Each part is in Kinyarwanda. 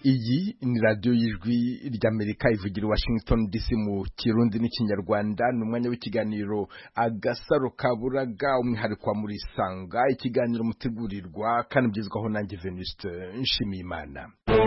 Iyi ni radio y'ijwi ry'Amerika ivugira Washington DC mu Kirundi n'Ikinyarwanda n'umwanya w'ikiganiro Agasaro Kaburaga umwihariko wa muri Sanga, ikiganiro mutegurirwa kandi byizwaho nanjye Venuste Nshimiyimana.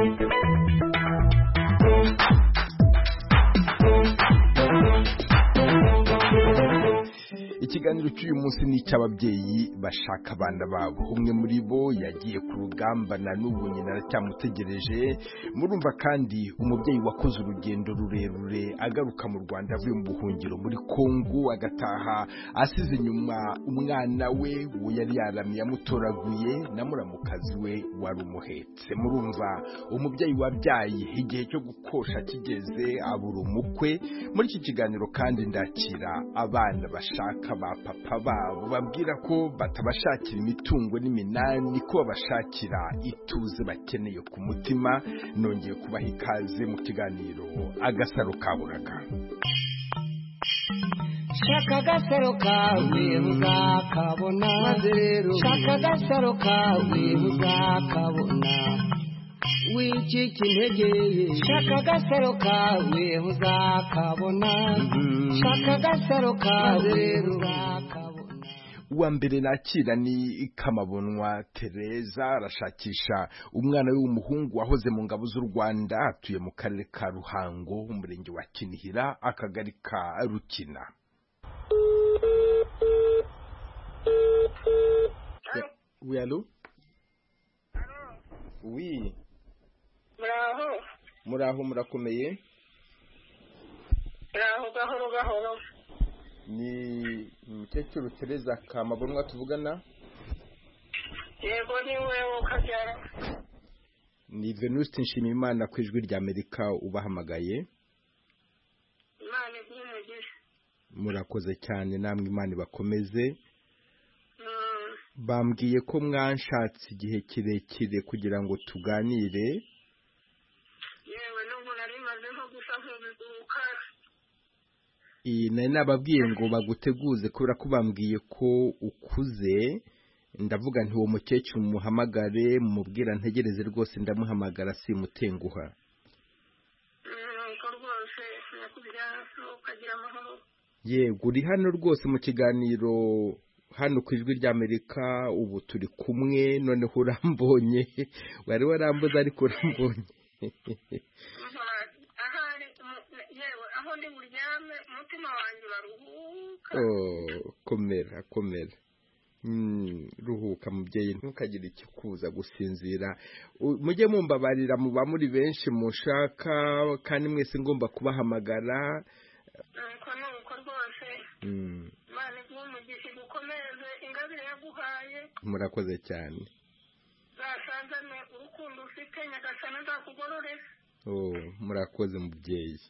Ikiganiro cy'uyu munsi ni cy'ababyeyi bashaka abana babo. Umwe muri bo yagiye ku rugamba na n'ubu nyina aracyamutegereje. Murumva kandi umubyeyi wakoze urugendo rurerure agaruka mu Rwanda avuye mu buhungiro muri Kongo, agataha asize inyuma umwana we uwo yari yaramye yamutoraguye na muramukazi we wari umuhetse. Murumva umubyeyi wabyaye igihe cyo gukosha kigeze abura umukwe. Muri iki kiganiro kandi ndakira abana bashaka ba papa babo babwira ko batabashakira imitungo n'iminani, ko babashakira ituze bakeneye ku mutima. Nongeye kubaha ikaze mu kiganiro Agasaro Kaburaga. Shaka agasaro kawe uzakabona, shaka agasaro kawe uzakabona, wicika intege. Shaka agasaro kawe uzakabona, shaka agasaro kawe uzakabona. Uwa mbere nakira ni Kamabonwa Tereza, arashakisha umwana we w'umuhungu wahoze mu ngabo z'u Rwanda, atuye mu karere ka Ruhango, umurenge wa Kinihira, akagari ka Rukina. Oui, allô? Oui. Muraho murakomeye? Gahoro gahoro. Ni Mukecuru Tereza Kamabonwa tuvugana? Yego ni wewe ukabyara. Ni Venuste Nshimiyimana ku ijwi ry'Amerika ubahamagaye. Imana igumugisha. Murakoze cyane, namwe Imana bakomeze. Bambwiye ko mwanshatse igihe kirekire kugira ngo tuganire. Yewe n'ubu nari maze nko gusa nk'ubiduka. Nari nababwiye ngo baguteguze kubera ko bambwiye ko ukuze. Ndavuga nti uwo mukecuru muhamagare mumubwira ntegereze rwose ndamuhamagara simutenguha. Ko rwose nakubira ukagira amahoro. Yego uri hano rwose mu kiganiro hano ku ijwi ry'Amerika, ubu turi kumwe, noneho urambonye. Wari warambuze ariko urambonye. Aho ndi buryame umutima wanjye baruhuka. Komera komera. Ruhuka mubyeyi, ntukagire ikikuza gusinzira. Mujye mumbabarira, muba muri benshi mushaka kandi mwese ngomba kubahamagara. Ko nuko rwose. Imana igumugisha gukomeze ingabire yaguhaye. Murakoze cyane. Zasazane urukundo ufite Nyagasani azakugororera. Murakoze mubyeyi.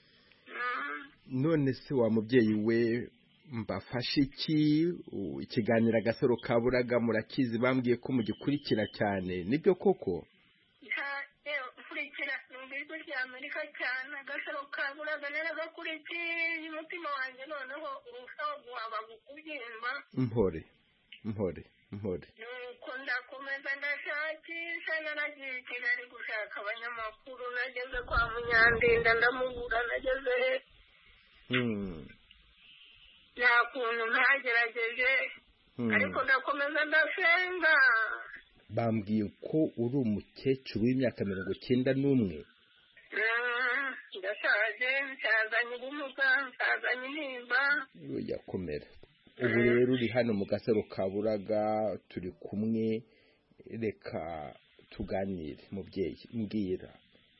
None se wa mubyeyi we mbafashe iki? Ikiganiro Agasaro Kaburaga murakizi, bambwiye ko mugikurikira cyane, nibyo koko? Ukurikira ijwi ry'Amerika cyane. Agasaro Kaburaga naragakurikiye, umutima wanjye noneho urushaho guhaba kubyimba. Mpore. Nuko ndakomeza ndashakisha, naragiye i Kigali gushaka abanyamakuru, nageze kwa Munyandinda ndamubura, nageze nta kuntu ntagerageje, ariko ndakomeza ndasenga. Bambwiye ko uri umukecuru w'imyaka 91. Ndashaje, nsazanye ubumuga, nsazanye intimba. Yakomera. Ubu rero uri hano mu Gasaro Kaburaga, turi kumwe, reka tuganire mubyeyi. Mbwira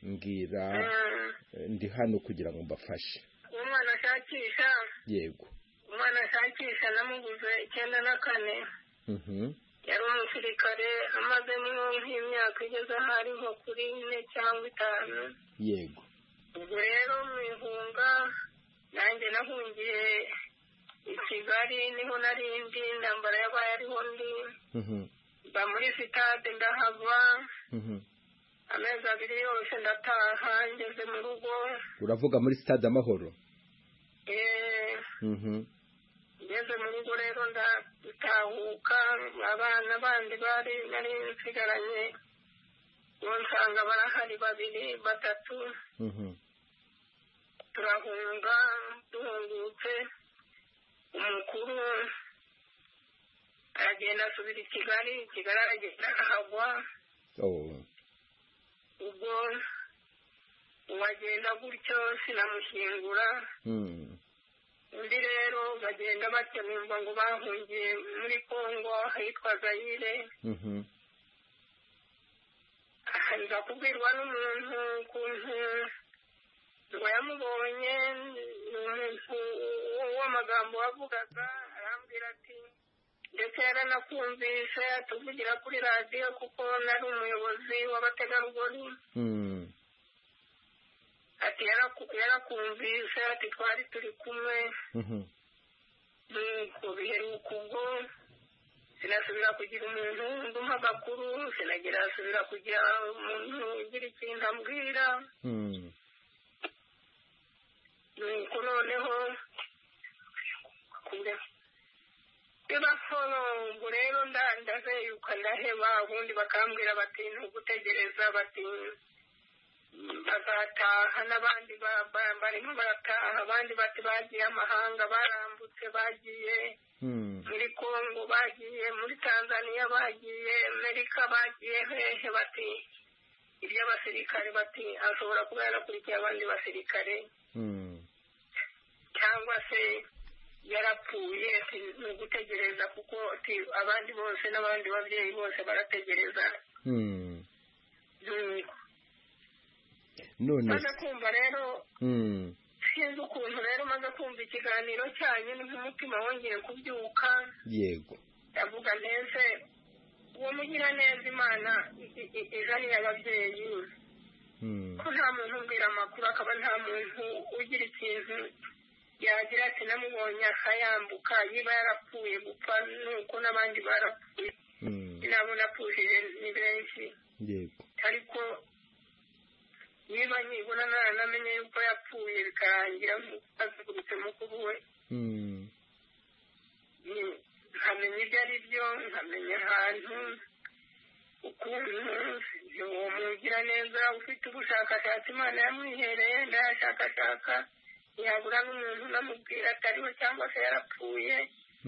ndi hano kugira ngo mbafashe. Umwana ashakisha. Yego. Umwana ashakisha namuguze 94. Yari umusirikare, amazemo nk'imyaka igeze ahari nko kuri 4 cyangwa 5. Yego. Ubwo rero mwihunga, nanjye nahungiye i Kigali, niho narindi ndambara yabaye ariho ndi. Mba muri sitade ndahava. Amezi 2 yose ndataha, ngeze mu rugo. Uravuga muri Stade Amahoro? Ngeze mu rugo rero ndatahuka, abana bandi bari nari nsigaranye nsanga barahari 2 3 turahunga duhungutse umukuru aragenda asubira i Kigali aragenda ahagwa ubwo wagenda gutyo sinamushyingura undi rero bagenda batemumva ngo bahungiye muri Kongo ahitwa Zaire ahanza kubwirwa n'umuntu ukuntu ngo yamubonye n'umuntu w'amagambo wavugaga arambwira ati ndetse yaranakumvise atuvugira kuri radiyo kuko nari umuyobozi w'abategarugori ati yarakumvise ati twari turi kumwe nuko biheruka ubwo sinasubira kugira umuntu ndumva amakuru sinasubira kugira umuntu ugira ikintu ambwira nuko noneho ubwo rero ndazeyuka ndaheba ubundi bakambwira bati ntugutegereza bati bazataha n'abandi barimo barataha abandi bati bagiye amahanga barambutse bagiye muri Kongo bagiye muri Tanzania bagiye Amerika bagiye hehe bati iby'abasirikare bati ashobora kuba yarakurikiye abandi basirikare cyangwa se yarapfuye ni gutegereza kuko abandi bose n'abandi babyeyi bose barategereza none maze kumva rero sinzi ukuntu rero maze kumva ikiganiro cyanyu n'umutima wongeye kubyuka yego ndavuga neza uwo mugira neza Imana izaniye ababyeyi ko nta muntu umbwira amakuru akaba nta muntu ugira ikintu yagira ati namubonye akayambuka yiba yarapfuye gupfa nuko n'abandi barapfuye nabo napfushije ni benshi yego ariko niba nibona namenye yuko yapfuye bikarangira azugurutse mukuru we nkamenya ibyo ari byo nkamenya ahantu ukuntu uwo mugira neza ufite ubushakashatsi Imana yamwihereye ndayashakashaka yabura n'umuntu namubwira atariwe cyangwa se yarapfuye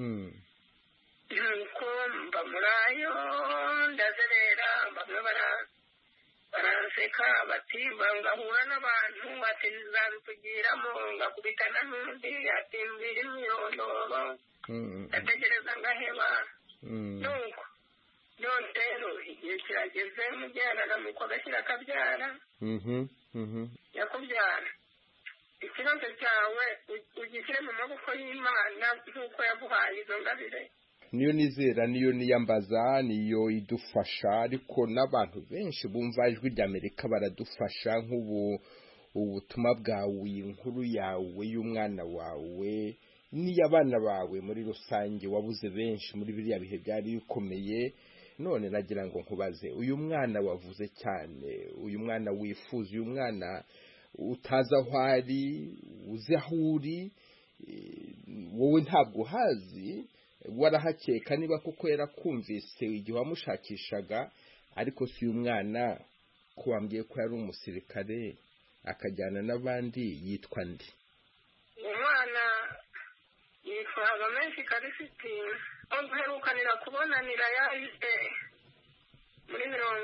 nuko mba murayo ndazerera bamwe baranseka bati ngahura n'abantu ati nzabikugiramo ngakubitana n'undi ati mbiri imyirondoro ndategereza ngaheba nuko none rero igihe kirageze mujyana na muko agashyira akabyara yakubyara ikibazo cyawe ugishyire mu maboko y'Imana nk'uko yaguhaye izo ngabire niyo nizera niyo niyambaza niyo idufasha ariko n'abantu benshi bumva ijwi ry'Amerika baradufasha nk'ubu ubutumwa bwawe inkuru yawe y'umwana wawe n'iy'abana bawe muri rusange wabuze benshi muri biriya bihe byari bikomeye none nagira ngo nkubaze uyu mwana wavuze cyane uyu mwana wifuza uyu mwana utazi aho ari uzi aho uri wowe ntabwo uhazi warahakeka niba kuko yarakumvise igihe wamushakishaga ariko si uyu mwana ko wambwiye ko yari umusirikare akajyana n'abandi yitwa ndi umwana yitwa Habamenshi Karisiti duherukanira kubonanira yahise muri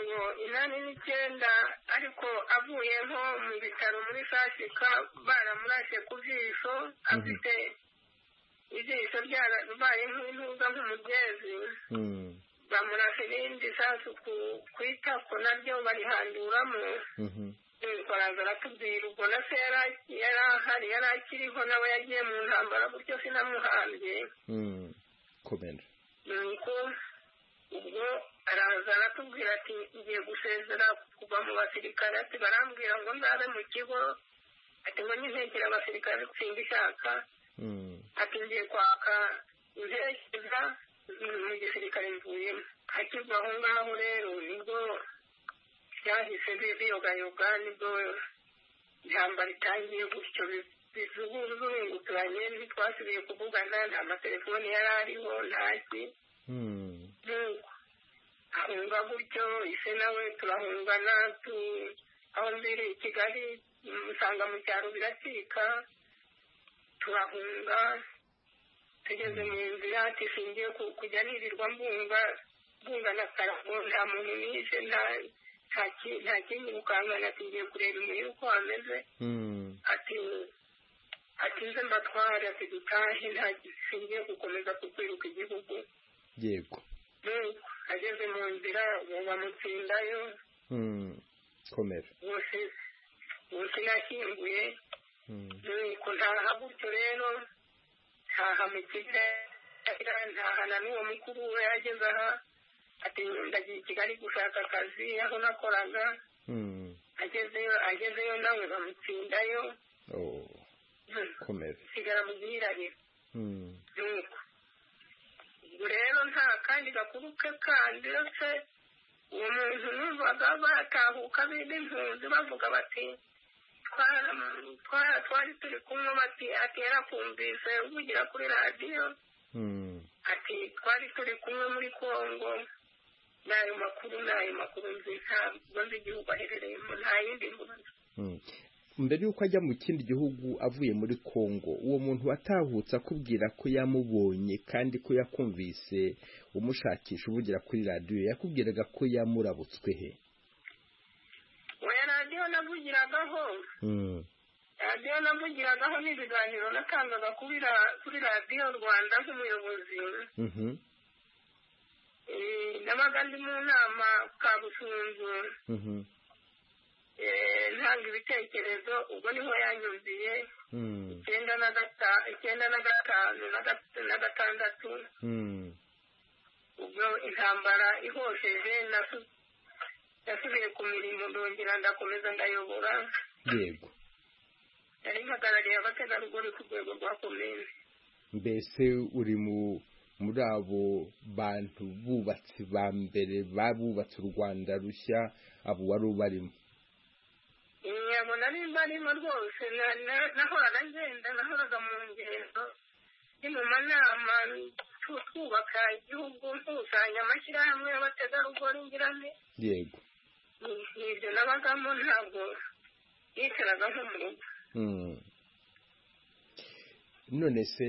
89 ariko avuye nko mu bitaro muri Sashika baramurashe ku jisho afite ijisho ryarabaye nk'intuza nk'umugezi bamurashe irindi sasu ku itako naryo barihanduramo baraza aratubwira ubwo na se yarahari yari akiriho nawe yagiye mu ntambara gutyo sinamuhambye komera nuko ubwo araza aratubwira ati ngiye gusezera kuva mu basirikare ati barambwira ngo nzabe mu kigo ati ngo nintegera abasirikare simbishaka ati ngiye kwaka intekereza mu gisirikare mvuyemo akiva aho ngaho rero nibwo byahise biyogayoga nibwo intambara itangiye gutyo bizunguranye ntitwasubiye kuvugana nta matelefoni yari ariho ntaki nuko turahunga gutyo ise nawe turahungana aho mbere i Kigali usanga mu cyaro biracika turahunga tugeze mu nzira ati singiye kujya nirirwa mbunga na karago nta muntu nishe nta kindi mukangana tugiye kureba umuriro uko wameze ati nze mbatware ati dutahe nta singiye gukomeza kukwiruka igihugu yego ageze mu nzira bamutsindayo komera bose nashyinguye nuko ntaha gutyo rero ntaha mu kigali ntahana n'uwo mukuru we yageze aha ati ndagiye i Kigali gushaka akazi aho nakoraga agezeyo nawe bamutsindayo komera sigara mu gihirahiro nuko ubwo rero nta kandi gakuru ke kandi uretse uwo muntu numvaga batahuka bindi impunzi bavuga bati twari turi kumwe bati ati yarakumvise uvugira kuri radiyo ati twari turi kumwe muri Kongo n'ayo makuru nzi ntabwo nzi igihugu aherereyemo nta yindi mpunzi mbere y'uko ajya mu kindi gihugu avuye muri Kongo uwo muntu watahutse akubwira ko yamubonye kandi ko yakumvise umushakisha uvugira kuri radiyo yakubwiraga ko yamurabutswe he oya radiyo navugiragaho n'ibiganiro natangaga kuri radiyo Rwanda nk'umuyobozi nabaga ndi mu nama Kabusunzu ntanga ibitekerezo ubwo niho yanyumviye 1995 ubwo intambara ihosheje nasubiye ku mirimo ndongera ndakomeza ndayobora yego yari mpagarariye abategarugori ku rwego rwa komine mbese uri muri abo bantu bubatsi ba mbere babubatse u Rwanda rushya abo wari ubarimo nyabona nimba arimo rwose nahoraga ngenda nahoraga mu ngendo ni mu manama twubaka igihugu nkusanya amashyirahamwe y'abategarugori ngirane yego nibyo nabagamo ntabwo yicaraga nko mu rugo none se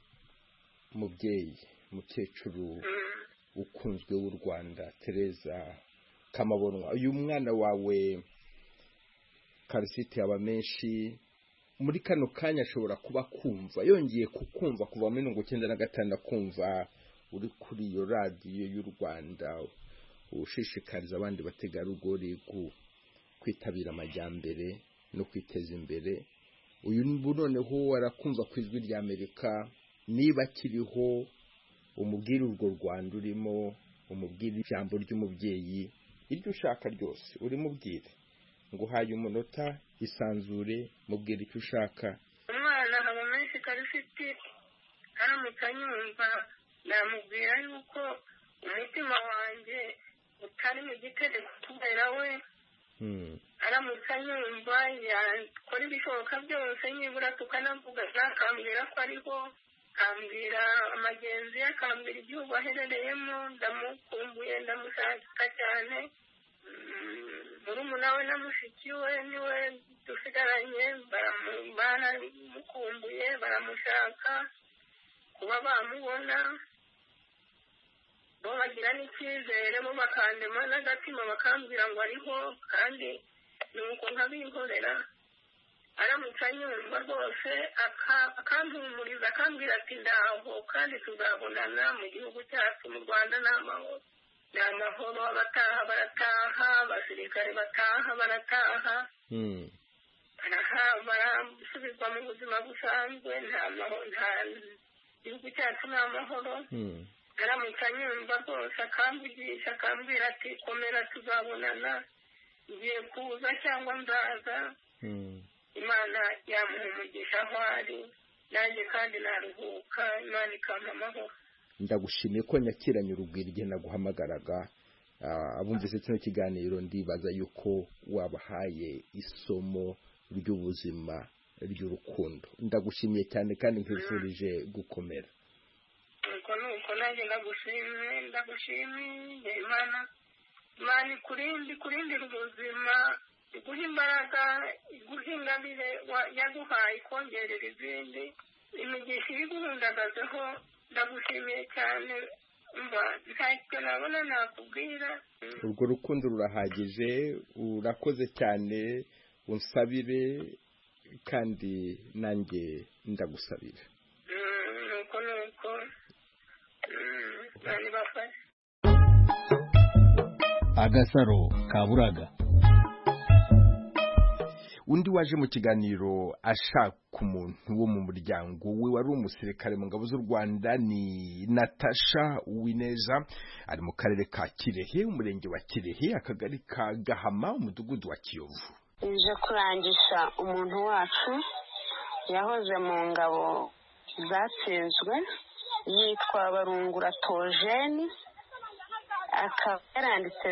mukecuru ukunzwe w'u Rwanda Tereza Kamabonwa uyu mwana wawe Karisiti aba menshi muri kano kanya ashobora kuba kumva yongeye kukumva kuva muri 1996 kumva uri kuri iyo radiyo y'u Rwanda ushishikariza abandi bategarugori kwitabira amajyambere no kwiteza imbere uyu noneho warakumva ku ijwi rya Amerika niba kiriho umubwire urwo Rwanda urimo umubwire ijambo ry'umubyeyi iryo ushaka ryose urimubwire nguhaye umunota isanzure mubwire icyo ushaka umwana haba menshi Karisiti aramutse anyumva namubwira yuko umutima wanjye utari mu gitereko kubera we aramutse anyumva yakora ibishoboka byose nibura tukanavuga akambwira ko ariho akambwira amagenzi ye akambwira igihugu aherereyemo ndamukumbuye ndamushaka cyane murumuna we na mushiki we niwe dusigaranye baramukumbuye baramushaka kuba bamubona bo bagira n'icyizere bo bakandema n'agatima bakambwira ngo ariho kandi nuko nkabihorera aramutse anyumva rwose akampumuriza akambwira ati ndaho kandi tuzabonana mu gihugu cyacu mu Rwanda n'amahoro ni amahoro abataha barataha abasirikare bataha barataha barasubizwa mu buzima busanzwe nta gihugu cyacu ni amahoro aramutse anyumva rwose akamvugisha akambwira ati komera tuzabonana ngiye kuza cyangwa nzaza imana yamuha umugisha aho ari nanjye kandi naruhuka imana ikampa amahoro ndagushimiye ko nyakiranye urugwiro igihe naguhamagaraga abumvise kino kiganiro ndibaza yuko wabahaye isomo ry'ubuzima ry'urukundo ndagushimiye cyane kandi nkwifurije gukomera nuko nanjye ndagushimiye imana Imana ikurindira ubuzima, iguha imbaraga, iguha ingabire yaguhaye kongerera izindi, imigisha ibiguhundagazeho. Ndagushimiye cyane, ntacyo nabona nakubwira. Urwo rukundo rurahagije, urakoze cyane, unsabire kandi nanjye ndagusabira. nuko bari bafashe Agasaro Kaburaga. Undi waje mu kiganiro ashaka umuntu wo mu muryango we wari umusirikare mu ngabo z'u Rwanda ni Natasha Uwineza, ari mu karere ka Kirehe, umurenge wa Kirehe, akagari ka Gahama, umudugudu wa Kiyovu. Nje kurangisha umuntu wacu yahoze mu ngabo zatsinzwe, yitwa Barungura Tojeni, akaba yaranditse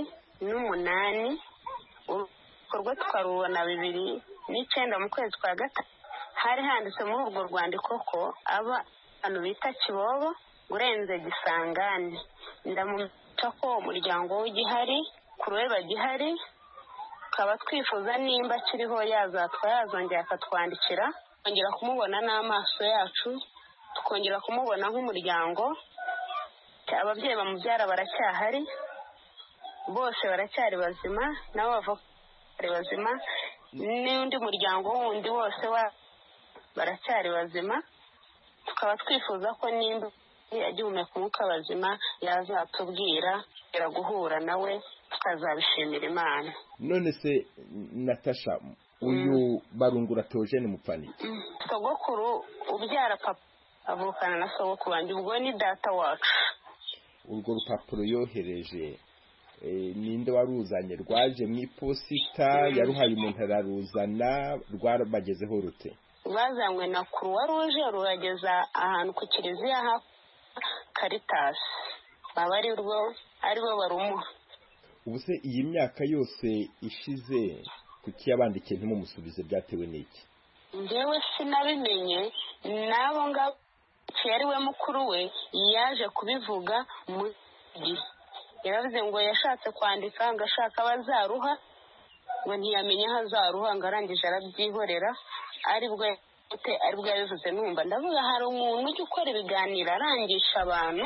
2008, urukorwa twarubona 2009 mu kwezi kwa gatatu. Hari handitse muri urwo rwandiko ko abantu bita Kibobo urenze Gisangani. Ndamuca ko umuryango w'igihari kuruwe bagihari, kaba twifuza nimba kiriho yazongera akatwandikira, kongera kumubona n'amaso yacu, tukongera kumubona nk'umuryango. Ababyeyi bamubyara baracyahari, bose baracyari bazima, nabo bavuga bazima, n'undi muryango wundi wose baracyari bazima. Tukaba twifuza ko nimba agihumeka umwuka bazima yazatubwira guhura nawe, tukazabishimira Imana. None se Natasha, uyu Barungura Tojeni mupfani? Sogokuru ubyara papa avukana na sogokuru wanjye, ubwo ni data wacu. Urwo rupapuro yohereje ninde waruzanye? Rwaje mu iposita, yaruhaye umuntu araruzana, rwabagezeho rute? Rwazanywe na Croix Rouge, rurageza ahantu ku kiliziya ha Caritas, baba aribo barumuha. Ubu se iyi myaka yose ishize kuki yabandikiye ntimumusubize, byatewe n'iki? Ndewe sinabimenye, nabo ngabo yari we mukuru we yaje kubivuga mu gihe yaravuze ngo yashatse kwandika, ngashaka abazaruha, ngo ntiyamenye aho azaruha, ngarangije arabyihorera. aribwo yabivuze. Numva ndavuga hari umuntu ujya ukora ibiganiro arangisha abantu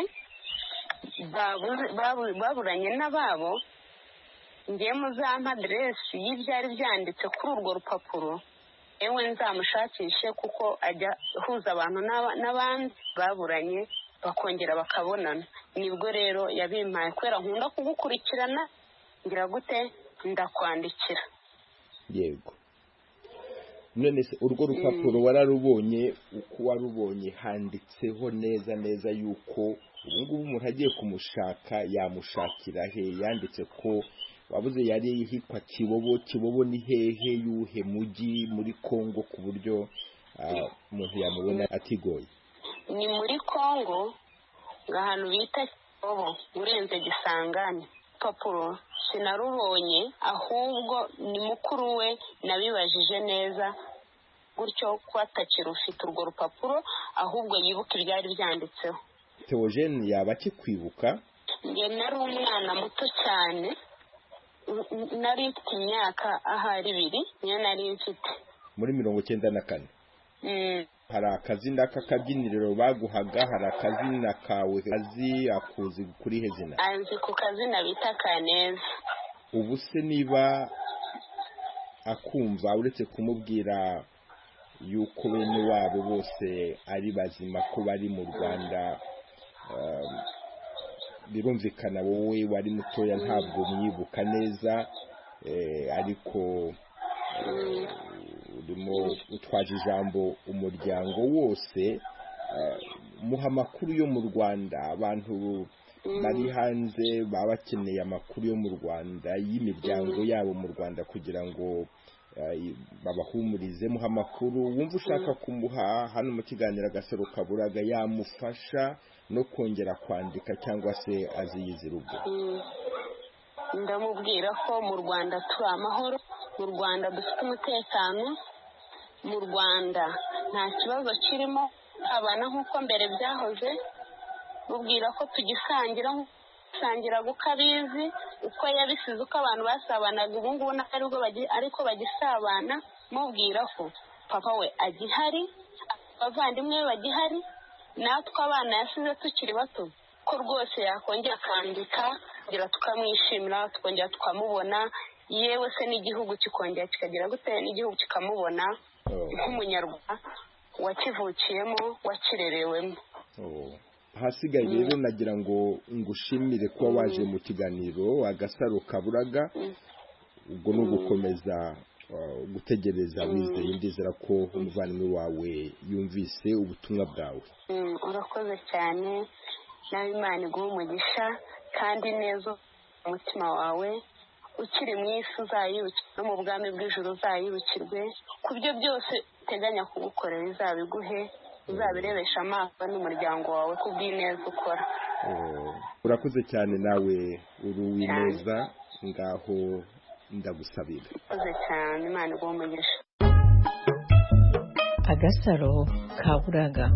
baburanye n'ababo, ngiye muzampa aderesi y'ibyari byanditse kuri urwo rupapuro, ewe nzamushakishe, kuko ajya huza abantu n'abandi baburanye bakongera bakabonana. Nibwo rero yabimpaye, kubera nkunda kugukurikirana, ngira gute ndakwandikira. Yego. None se urwo rupapuro wararubonye? Uko warubonye handitseho neza yuko ubu ngubu umuntu agiye kumushaka yamushakira he? Yanditse ko wabuze yari yihitwa Kibobo. Kibobo ni hehe, yuhe mujyi muri Kongo, ku buryo umuntu yamubona atigoye? Ni muri Kongo, ahantu bita Kibobo urenze Gisangani. Papuro sinarubonye, ahubwo ni mukuru we nabibajije neza, gutyo ko atakira ufite urwo rupapuro, ahubwo yibuka ibyari byanditseho. Theogene yaba akikwibuka? Nge nari umwana muto cyane, nari mfite imyaka ahari 2 niyo nari mfite. Muri 94? Hari akazina k'akabyiniriro baguhaga? Hari akazina kawe azi akuzi kuri he zina? Anzi ku kazina bita Kaneza. Ubu se niba akumva, uretse kumubwira yuko bene wabo bose ari bazima, ko bari mu Rwanda, birumvikana wowe wari mutoya ntabwo mwibuka neza, ariko urimo utwaje ijambo umuryango wose, muha amakuru yo mu Rwanda. Abantu bari hanze baba bakeneye amakuru yo mu Rwanda, y'imiryango yabo mu Rwanda, kugira ngo babahumurize. Muha amakuru wumva ushaka kumuha hano mu kiganiro Agasaro Kaburaga, yamufasha no kongera kwandika, cyangwa se aziyizira ubwo. Ndamubwira ko mu Rwanda turi amahoro, mu Rwanda dufite umutekano, mu Rwanda nta kibazo kirimo, abana nk'uko mbere byahoze. Mubwira ko tugisangira basangiraga uko abizi uko yabisize uko abantu basabanaga ubu ngubu aribwo ariko bagisabana mubwira ko papa we agihari abavandimwe be bagihari natwe abana yasize tukiri bato ko rwose yakongera akandika kugira tukamwishimira tukongera tukamubona yewe se n'igihugu kikongera kikagira gute n'igihugu kikamubona nk'umunyarwanda wakivukiyemo wakirerewemo. hasigaye rero nagira ngo ngushimire kuba waje mu kiganiro Agasaro Kaburaga ubwo no gukomeza gutegereza wizeye ndizera ko umuvandimwe wawe yumvise ubutumwa bwawe. Urakoze cyane nawe Imana iguhe umugisha kandi neza umutima wawe ukiri mu isi uzayibukirwe no mu bwami bw'ijuru uzayibukirwe ku byo byose uteganya kugukorera izabiguhe uzabirebesha amaso n'umuryango wawe kubw'ineza ukora. Urakoze cyane nawe uri uw'ineza ngaho ndagusabira. Urakoze cyane Imana iguhe umugisha. Agasaro Kaburaga.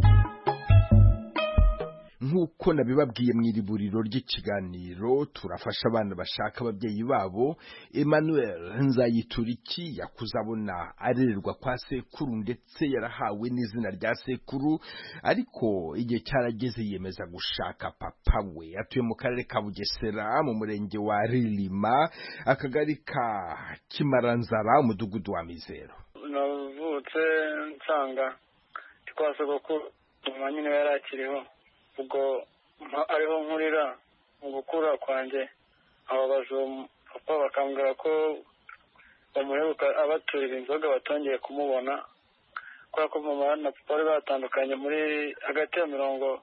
Nk'uko nabibabwiye mu iriburiro ry'ikiganiro turafasha abana bashaka ababyeyi babo. Emmanuel Nzayituriki yakuzabona arererwa kwa sekuru ndetse yarahawe n'izina rya sekuru, ariko igihe cyarageze yemeza gushaka papa we. Atuye mu karere ka Bugesera mu murenge wa Rilima akagari ka Kimaranzara umudugudu wa Mizero. Navutse nsanga twasogokuru nyine yarakiriho ubwo ariho nkurira mu gukura kwanjye ababaje papa bakambwira ko bamuheruka abaturira inzoga batongeye kumubona kubera ko mama na papa bari batandukanye muri hagati ya 99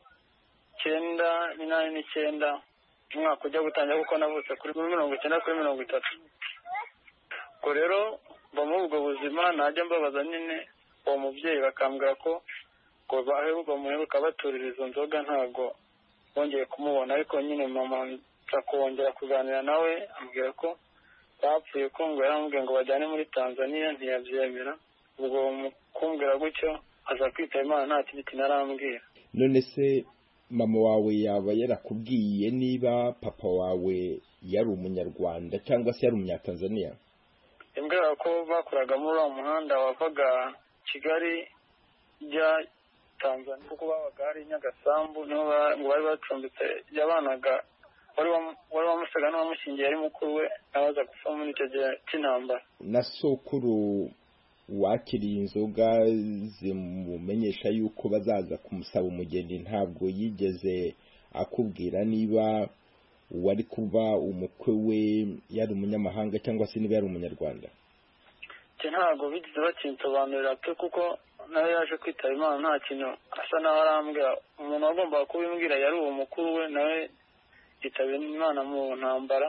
n'inani umwaka ujya gutangira kuko navutse kuri 90 kuri 30. ubwo rero mba muri ubwo buzima najya mbabaza nyine uwo mubyeyi bakambwira ko ngo bamuheruka baturira izo nzoga ntabwo bongeye kumubona, ariko nyine mama nza kongera kuganira nawe ambwira ko bapfuye ko ngo yaramubwiye ngo bajyane muri Tanzania ntiyabyemera. ubwo kumbwira gutyo aza kwitaba Imana nta kindi narambwira. None se mama wawe yaba yarakubwiye niba papa wawe yari umunyarwanda cyangwa se yari umunyatanzania? Imbwira ko bakoraga muri uwo muhanda wavaga Kigali jya Tanzania kuko babaga hari Nyagasambu niho ngo bari bacumbitse yabanaga wari wamusaga n'uwamushingiye ari mukuru we abaza gupfa muri icyo gihe cy'intambara. Na sokuru wakiriye inzoga zimumenyesha yuko bazaza kumusaba umugeni ntabwo yigeze akubwira niba wari kuba umukwe we yari umunyamahanga cyangwa se niba yari umunyarwanda? Ntabwo bigeze bakinsobanurira pe kuko nawe yaje kwitaba Imana nta kintu asa naho arambwira. umuntu wagombaga kubimbwira yari uwo mukuru we nawe yitaba Imana mu ntambara.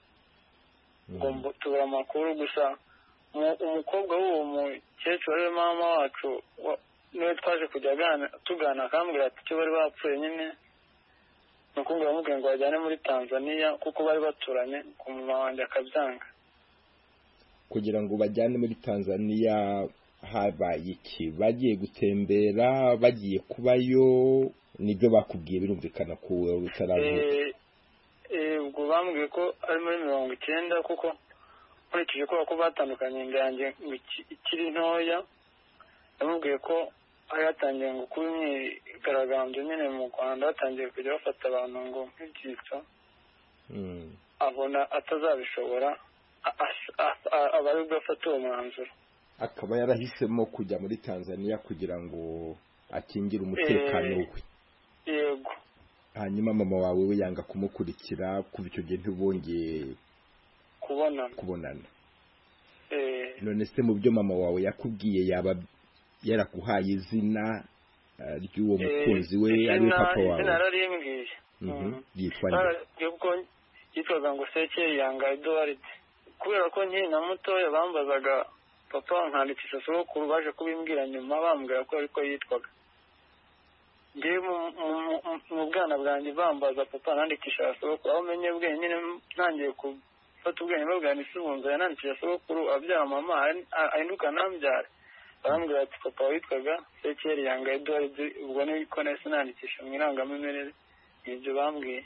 tubura amakuru gusa umukobwa w'uwo mukecuru ariwe mama wacu niwe twaje kujya tugana akambwira ati icyo bari bapfuye nyine ni uko ngo bamubwiye ngo bajyane muri Tanzania kuko bari baturanye ku mama wanjye akabyanga. Kugira ngo bajyane muri Tanzania habaye iki? Bagiye gutembera, bagiye kubayo? Nibyo bakubwiye birumvikana ko utaravuka? Ubwo bambwiye ko ari muri 90 kuko nkurikije ko batandukanye ingange ikiri ntoya. Bamubwiye ko ayatangiye ngo kuba imyigaragambyo nyine mu Rwanda batangiye kujya bafata abantu ngo nk'ibyitso abona atazabishobora abari gufata uwo mwanzuro. Akaba yarahisemo kujya muri Tanzania kugira ngo akingire umutekano we. Yego. Hanyuma mama wawe we yanga kumukurikira kuva icyo gihe ntibongeye kubonana. None se mu byo mama wawe yakubwiye yaba yarakuhaye izina ry'uwo mukunzi we ari papa wawe? Izina nararimbwiye. Yitwa nde? Yitwaga ngo Sekeyanga Edouard. Kubera ko nkiri na mutoya bambazaga papa nkandikisha sogokuru baje kubimbwira nyuma bambwira ko ariko yitwaga. Ngiye mu bwana bwanjye bambaza papa nandikisha sogokuru aho menye ubwenge nyine ntangiye gufata ubwenge babwira nisubunza yanandikisha sogokuru abyara mama ahinduka nambyara. Bambwira ati papa witwaga Sekeyanga Edouard. Ubwo niko nahise nandikisha mu irangamimerere. Ibyo bambwiye.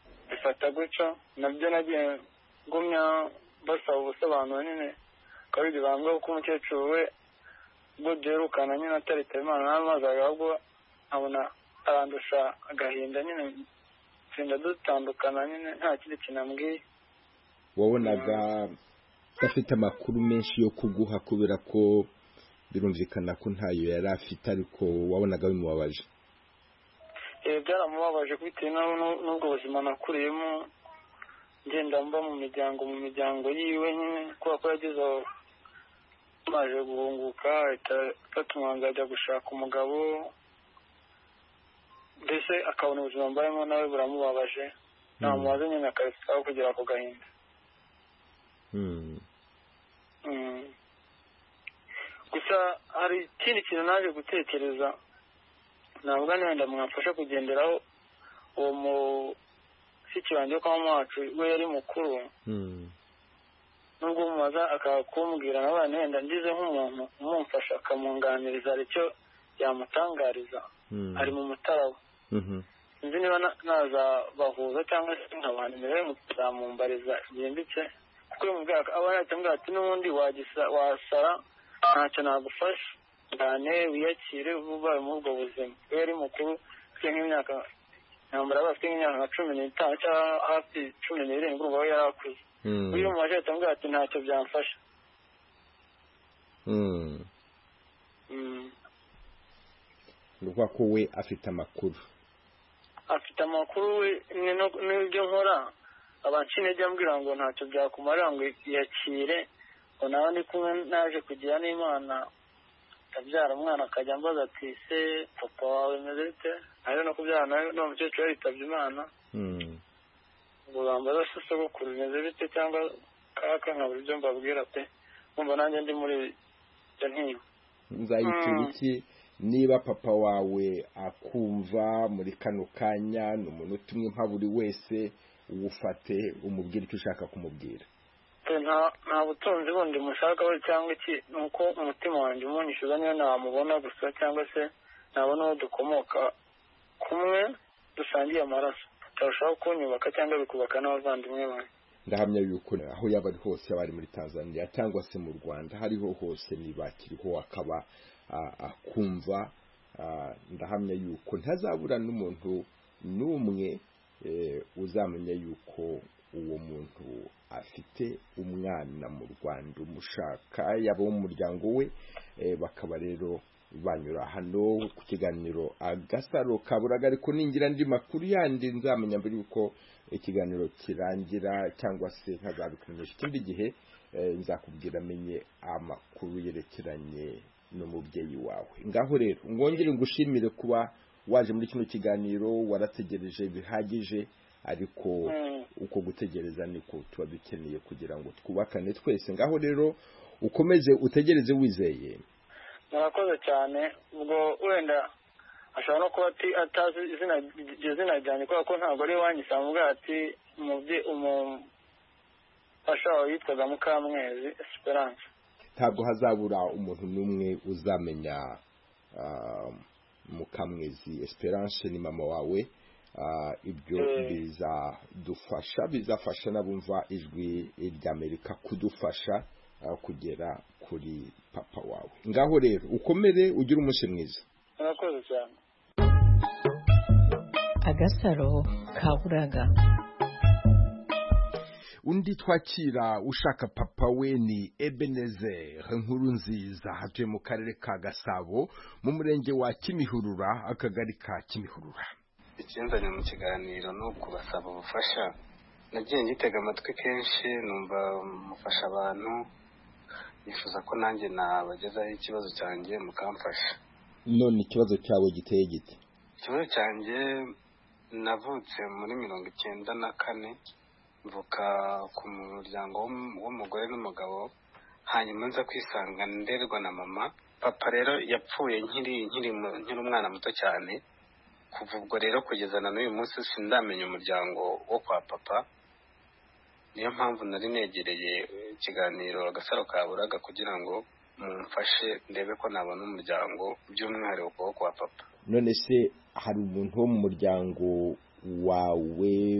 bifata gutyo nabyo nagiye ngumya basaba ubusobanuro nyine kabiri bambwe ko umukecuru we ubwo duherukana nyine ataritaba Imana n'amazaga ahubwo abona arandusha agahinda nyine tsinda dutandukana nyine nta kindi kinambwiye. wabonaga afite amakuru menshi yo kuguha kubera ko birumvikana ko ntayo yari afite ariko wabonaga bimubabaje? Byaramubabaje bitewe n'ubwo buzima nakuriyemo ngenda mba mu miryango yiwe nyine kubera ko yagize aho maje guhunguka ahita afata umwanzuro ajya gushaka umugabo mbese akabona ubuzima mbayemo nawe buramubabaje ntamubaze nyine akabisaba kugira ako gahinda. Gusa hari ikindi kintu naje gutekereza ntabwo wenda mwafasha kugenderaho uwo mushiki wanjye wo kwa mama wacu we yari mukuru nubwo umubaza akakumbwira nawe wenda ngize nk'umuntu umumfasha akamwunganiriza hari icyo yamutangariza ari mu Mutara we sinzi niba nazabahuza cyangwa se nkaba nimero ye muzamumbariza byimbitse kuko uyu mubwira aba yatambwira ati n'ubundi wasara ntacyo nagufasha cyane wiyakire ubaye muri ubwo buzima we yari mukuru ufite nk'imyaka ntambara bafite nk'imyaka nka 15 cyangwa hafi 17 urumva we yari akuze uyu mubaje yatambwira ati ntacyo byamfasha. Nuko ko we afite amakuru we n'ibyo nkora abancinege ambwira ngo ntacyo byakumara ngo yakire ngo nawe ndi kumwe naje kugira n'Imana abyara umwana akajya ambaza ati se papa wawe meze bite ari no kubyara nawe n'umukecuru yitabye Imana ngo bambaza se sogokuru meze bite cyangwa kaka nkabura ibyo mbabwira pe kumva nanjye ndi muri ibyo ntiyo nzayitura iki niba papa wawe akumva muri kano kanya n'umuntu utumwe nka buri wese ufate umubwira icyo ushaka kumubwira. Nta butunzi bundi mushaka we cyangwa iki nuko umutima wanjye umunyishyuza niyo namubona gusa cyangwa se nabona aho dukomoka kumwe dusangiye amaraso turashaka kunyubaka cyangwa bikubaka n'abavandimwe banjye. Ndahamya yuko aho yaba ari hose yaba ari muri Tanzania cyangwa se mu Rwanda hariho hose nibakiriho akaba akumva ndahamya yuko ntazabura n'umuntu n'umwe uzamenya yuko uwo muntu afite umwana mu Rwanda umushaka yaba mu muryango we bakaba rero banyura hano ku kiganiro Agasaro Kaburaga ariko ningira ndi makuru yandi nzamenya mbere yuko ikiganiro kirangira cyangwa se nkazabikumenyesha ikindi gihe nzakubwira amenye amakuru yerekeranye n'umubyeyi wawe. Ngaho rero ngongere ngushimire kuba waje muri kino kiganiro warategereje bihagije ariko uko gutegereza niko tuba dukeneye kugira ngo twubakane twese. Ngaho rero ukomeze utegereze wizeye. Murakoze cyane ubwo wenda ashobora no kuba atazi izina ryanjye kubera ko ntabwo ari wanyise amuvuga ati umufasha wawe yitwaga Mukamwezi Esperance. Ntabwo hazabura umuntu n'umwe uzamenya Mukamwezi Esperance ni mama wawe. Ibyo bizafasha n'abumva ijwi ry'Amerika kudufasha kugera kuri papa wawe. Ngaho rero ukomere ugira umunsi mwiza. Murakoze cyane. Agasaro Kaburaga. Undi twakira ushaka papa we ni Ebenezer Nkurunziza hatuye mu karere ka Gasabo mu murenge wa Kimihurura akagari ka Kimihurura. Ikinzanye mu kiganiro no kubasaba ubufasha nagiye ngitega amatwi kenshi numva mufasha abantu nifuza ko nanjye nabagezaho ikibazo cyanjye mukamfasha. None ikibazo cyawe giteye gite? Ikibazo cyanjye navutse muri 1994 mvuka ku muryango w'umugore n'umugabo hanyuma nza kwisanga nderwa na mama. Papa rero yapfuye nkiri umwana muto cyane. Kuva ubwo rero kugeza na n'uyu munsi sindamenya umuryango wo kwa papa. Niyo mpamvu nari negereye ikiganiro Agasaro Kaburaga kugira ngo mumfashe ndebe ko nabona umuryango by'umwihariko wo kwa papa. None se hari umuntu wo mu muryango wawe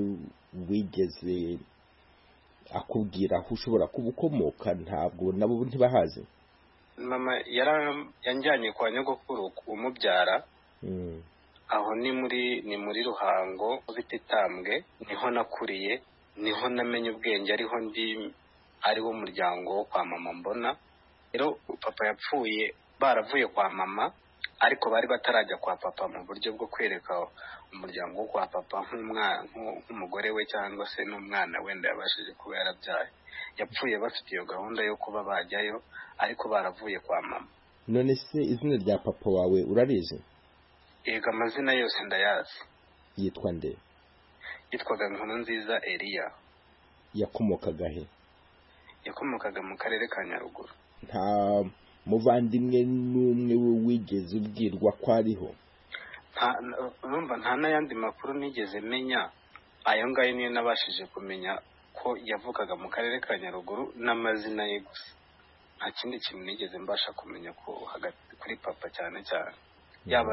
wigeze akubwira aho ushobora kuba ukomoka? Ntabwo nabo ntibahazi. mama yanjyanye kwa nyogokuru umubyara. Aho ni muri Ruhango ufite Itambwe, niho nakuriye, niho namenye ubwenge, ari wo muryango wo kwa mama mbona. Rero papa yapfuye baravuye kwa mama, ariko bari batarajya kwa papa mu buryo bwo kwereka umuryango wo kwa papa nk'umugore we cyangwa se n'umwana wenda yabashije kuba yarabyaye. Yapfuye bafite iyo gahunda yo kuba bajyayo, ariko baravuye kwa mama. None se izina rya papa wawe urarizi? Yego, amazina yose ndayazi. Yitwa nde? Yitwaga Nkurunziza Elia. Yakomokaga he? Yakomokaga mu karere ka Nyaruguru. Nta muvandimwe n'umwe wigeze ubwirwa ko ariho? Nta n'ayandi makuru nigeze menya. Ayo ngayo niyo nabashije kumenya, ko yavukaga mu karere ka Nyaruguru n'amazina ye gusa. Nta kindi kintu nigeze mbasha kumenya ko hagati kuri papa cyane cyane. Yaba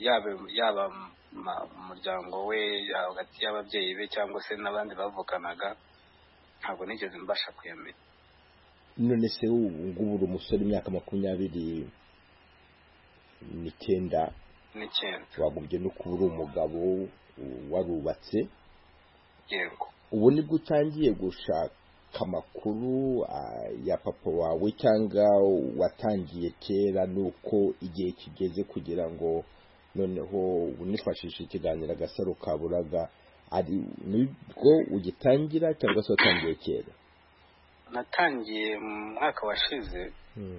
umuryango we, hagati y'ababyeyi be cyangwa se n'abandi bavukanaga, ntabwo nigeze mbasha kuyamenya. None se ngubu uri umusore imyaka 29, wagubye no kuba uri umugabo warubatse. Yego. Ubu nibwo utangiye gushaka amakuru ya papa wawe, cyangwa watangiye kera nuko igihe kigeze kugira ngo noneho unifashishe ikiganiro Agasaro Kaburaga, ari nibwo ugitangira cyangwa se watangiye kera? Natangiye mu mwaka washize.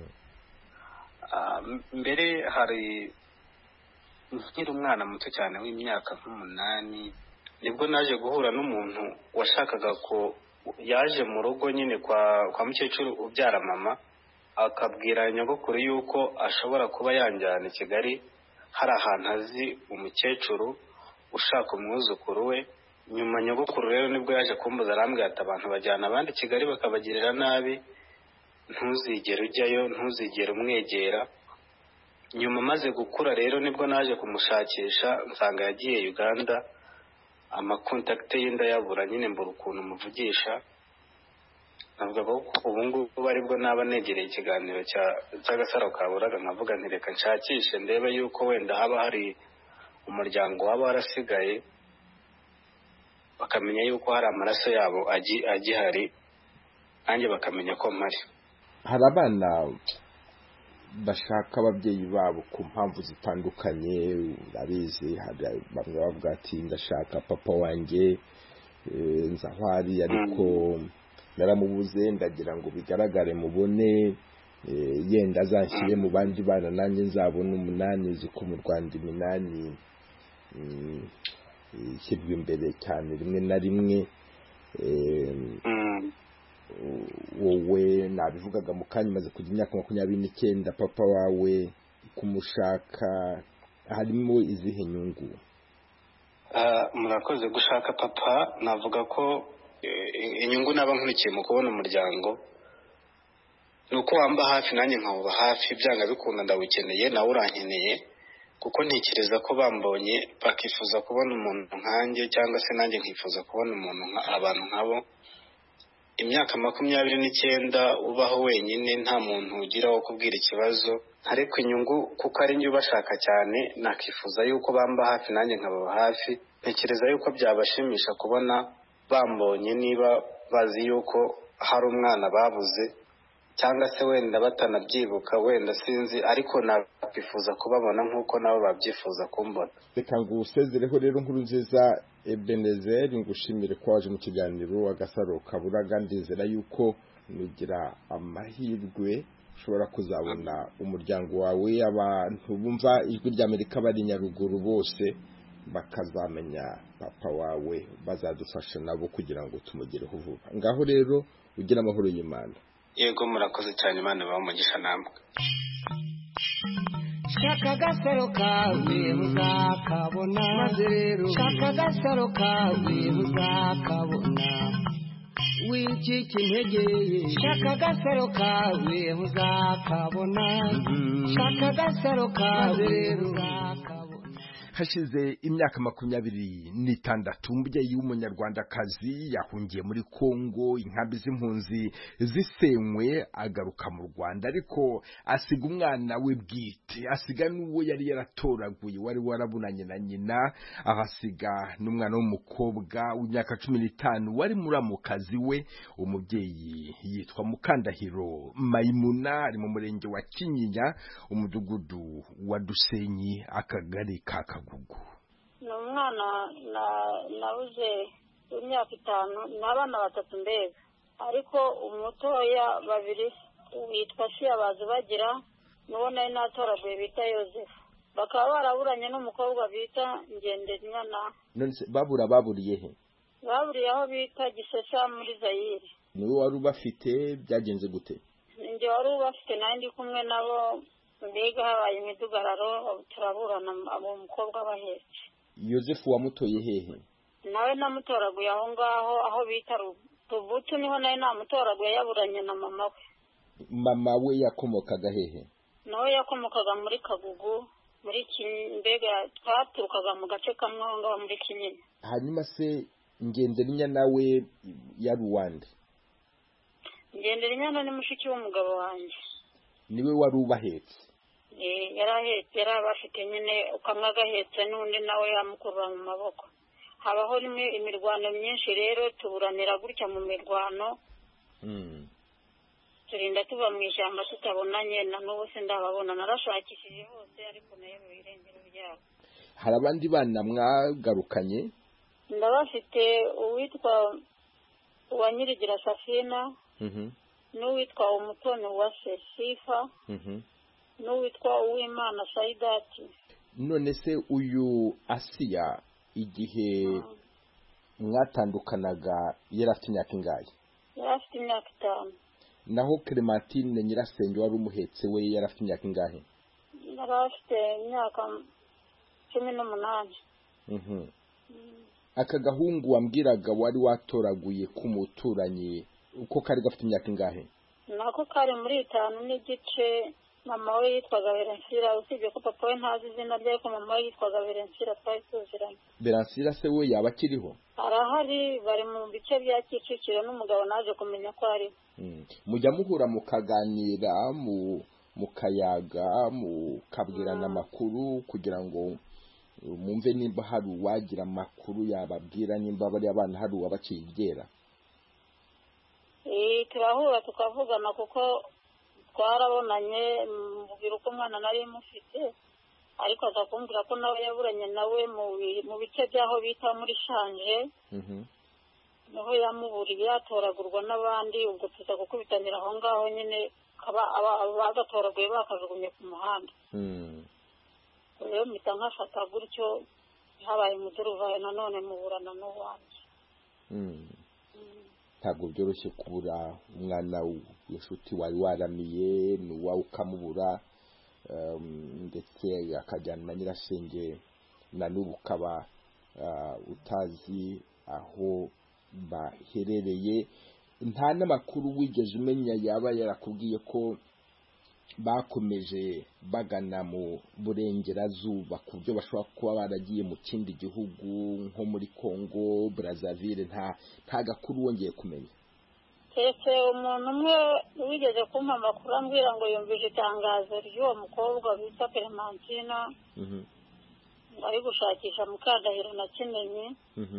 Mbere hari nkiri umwana muto cyane w'imyaka 8, nibwo naje guhura n'umuntu washakaga ko yaje mu rugo nyine kwa mukecuru ubyara mama, akabwira nyogokuru yuko ashobora kuba yanjyana i Kigali, hari ahantu azi umukecuru ushaka umwuzukuru we. Nyuma nyogokuru rero nibwo yaje kumbuza, arambwira ati abantu bajyana abandi Kigali bakabagirira nabi, ntuzigere ujyayo, ntuzigere umwegera. Nyuma maze gukura rero nibwo naje kumushakisha, nsanga yagiye Uganda, amakontakte ye ndayabura, nyine mbura ukuntu muvugisha. Navuga ko ubu ngubu aribwo naba negereye ikiganiro cy'Agasaro Kaburaga, nkavuga nti reka nshakishe ndebe yuko wenda haba hari umuryango waba warasigaye, bakamenya yuko hari amaraso yabo agihari, nanjye bakamenya ko mpari. Hari abana bashaka ababyeyi babo ku mpamvu zitandukanye, urabizi, bamwe bavuga ati ndashaka papa wanjye nzahwari, ariko naramubuze, ndagira ngo bigaragare mubone, yenda azashyire mu bandi bana nanjye nzabona 8, ziko mu Rwanda 8 ishyirwa imbere cyane rimwe na rimwe. Wowe nabivugaga mu kanya maze kugira imyaka 29, papa wawe kumushaka harimo izihe nyungu? Murakoze. Gushaka papa navuga ko inyungu naba nkurikiye mu kubona umuryango, nuko wamba hafi nanjye nkawuba hafi, byanga bikunda ndawukeneye, nawe urankeneye, kuko ntekereza ko bambonye bakifuza kubona umuntu nkanjye, cyangwa se nanjye nkifuza kubona abantu nkabo. Imyaka 29 ubaho wenyine, nta muntu ugira wo kubwira ikibazo, ariko inyungu kuko ari njye ubashaka cyane, nakifuza yuko bamba hafi nanjye nkababa hafi. Ntekereza yuko byabashimisha kubona bambonye, niba bazi yuko hari umwana babuze, cyangwa se wenda batanabyibuka, wenda sinzi, ariko nakifuza kubabona nk'uko nabo babyifuza kumbona. Reka ngusezereho rero Nkurunziza Ebenezer, ngushimire ko waje mu kiganiro Agasaro Kaburaga. Ndizera yuko nugira amahirwe ushobora kuzabona umuryango wawe, abantu bumva ijwi ry'Amerika bari Nyaruguru bose bakazamenya papa wawe, bazadufasha nabo kugira ngo tumugereho vuba. Ngaho rero ugira amahoro y'Imana. Yego, murakoze cyane, Imana bamugisha namwe. Shaka Agasaro kawe uzakabona, maze rero shaka Agasaro kawe uzakabona, wicika intege. Shaka Agasaro kawe uzakabona, shaka Agasaro kawe uzakabona. hashize imyaka 26 umubyeyi w'umunyarwandakazi yahungiye muri Kongo, inkambi z'impunzi zisenywe, agaruka mu Rwanda, ariko asiga umwana we bwite, asiga n'uwo yari yaratoraguye wari warabunanye na nyina, ahasiga n'umwana w'umukobwa w'imyaka 15 wari muramukazi we. Umubyeyi yitwa Mukandahiro Maimuna, ari mu murenge wa Kinyinya, umudugudu wa Dusenyi, akagari ka Kagugu. Ni umwana nabuze w'imyaka 5 n'abana 3 mbega, ariko umutoya 2 witwa Siyabazi bagira n'uwo nari natoraguye bita Yozefu, bakaba baraburanye n'umukobwa bita Ngendenyana. None baburiye he? Baburiye aho bita Gisesa muri Zaire. Niwe wari ubafite, byagenze gute? Nje wari ubafite nandi kumwe nabo, mbega habaye imidugararo, turaburana abo umukobwa bahetse. Yozefu wamutoye hehe? Nawe namutoraguye aho ngaho aho bita Rubutu, niho nawe namutoraguye yaburanye na mama we. Mama we yakomokaga hehe? Nawe yakomokaga muri Kagugu, muri mbega twaturukaga mu gace kamwe aho ngaho muri Kinyinya. Hanyuma se Ngenderinya nawe yari uwande? Ngenderinya ni mushiki w'umugabo wanjye. Niwe wari ubahetse? Yarahetse, yarabafite nyine, ukamwe agahetse n'undi nawe yamukurura mu maboko. Habaho imirwano myinshi rero, tuburanira gutya mu mirwano. Turinda tuva mu ishyamba tutabonanye, na n'ubu sindababona, narashakishije hose ariko nayo birengero byabo. Hari abandi bana mwagarukanye? Ndabafite uwitwa wa Nyirigira Safina, n'uwitwa Umutoni wa Sifa, n'uwitwa Uwimana Saidati. None se uyu Asiya igihe mwatandukanaga yarafite imyaka ingahe? Yarafite imyaka 5. Naho Clementine nyirasenge wari umuhetse we yarafite imyaka ingahe? Yarafite imyaka 18. Aka gahungu wambwiraga wari watoraguye ku muturanyi, uko kari gafite imyaka ingahe? Nako kari muri 5 n'igice. Mama we yitwaga Beransira, usibye ko papa we ntazi izina rye, ko mama we yitwaga Beransira, twari tuziranye. Beransira se we yaba akiriho? Arahari, bari mu bice bya Kicukiro, n'umugabo naje kumenya ko ari. Mujya muhura mukaganira, mukayaga, mukabwirana amakuru kugira ngo mumve nimba hari uwagira amakuru yababwira, nimba bari abana hari uwabaciye iryera? Turahura tukavugana kuko twarabonanye, mubwira uko umwana nari mufite, ariko akakumbwira ko nawe yaburanye nawe mu bice byaho bita muri Shanje. Niho yamuburiye, yatoragurwa n'abandi, ubwo tuza gukubitanira aho ngaho nyine, bagatoraguye bakajugunye ku muhanda. Rero mpita nkafata gutyo, habaye umuduruvayo nanone muburana n'uwanjye. Ntabwo byoroshye kubura umwana w'inshuti wari waramiye, n'uwawe ukamubura, ndetse akajyana na nyirasenge, na n'ubu ukaba utazi aho baherereye. Nta n'amakuru wigeze umenya yaba yarakubwiye ko bakomeje bagana mu burengerazuba, ku buryo bashobora kuba baragiye mu kindi gihugu nko muri Kongo, Brazzaville? Nta gakuru wongeye kumenya? Ese umuntu umwe wigeze kumpa amakuru ambwira ngo yumvise itangazo ry'uwo mukobwa bita Clementine, ari gushakisha Mukandahiro na Kimenyi,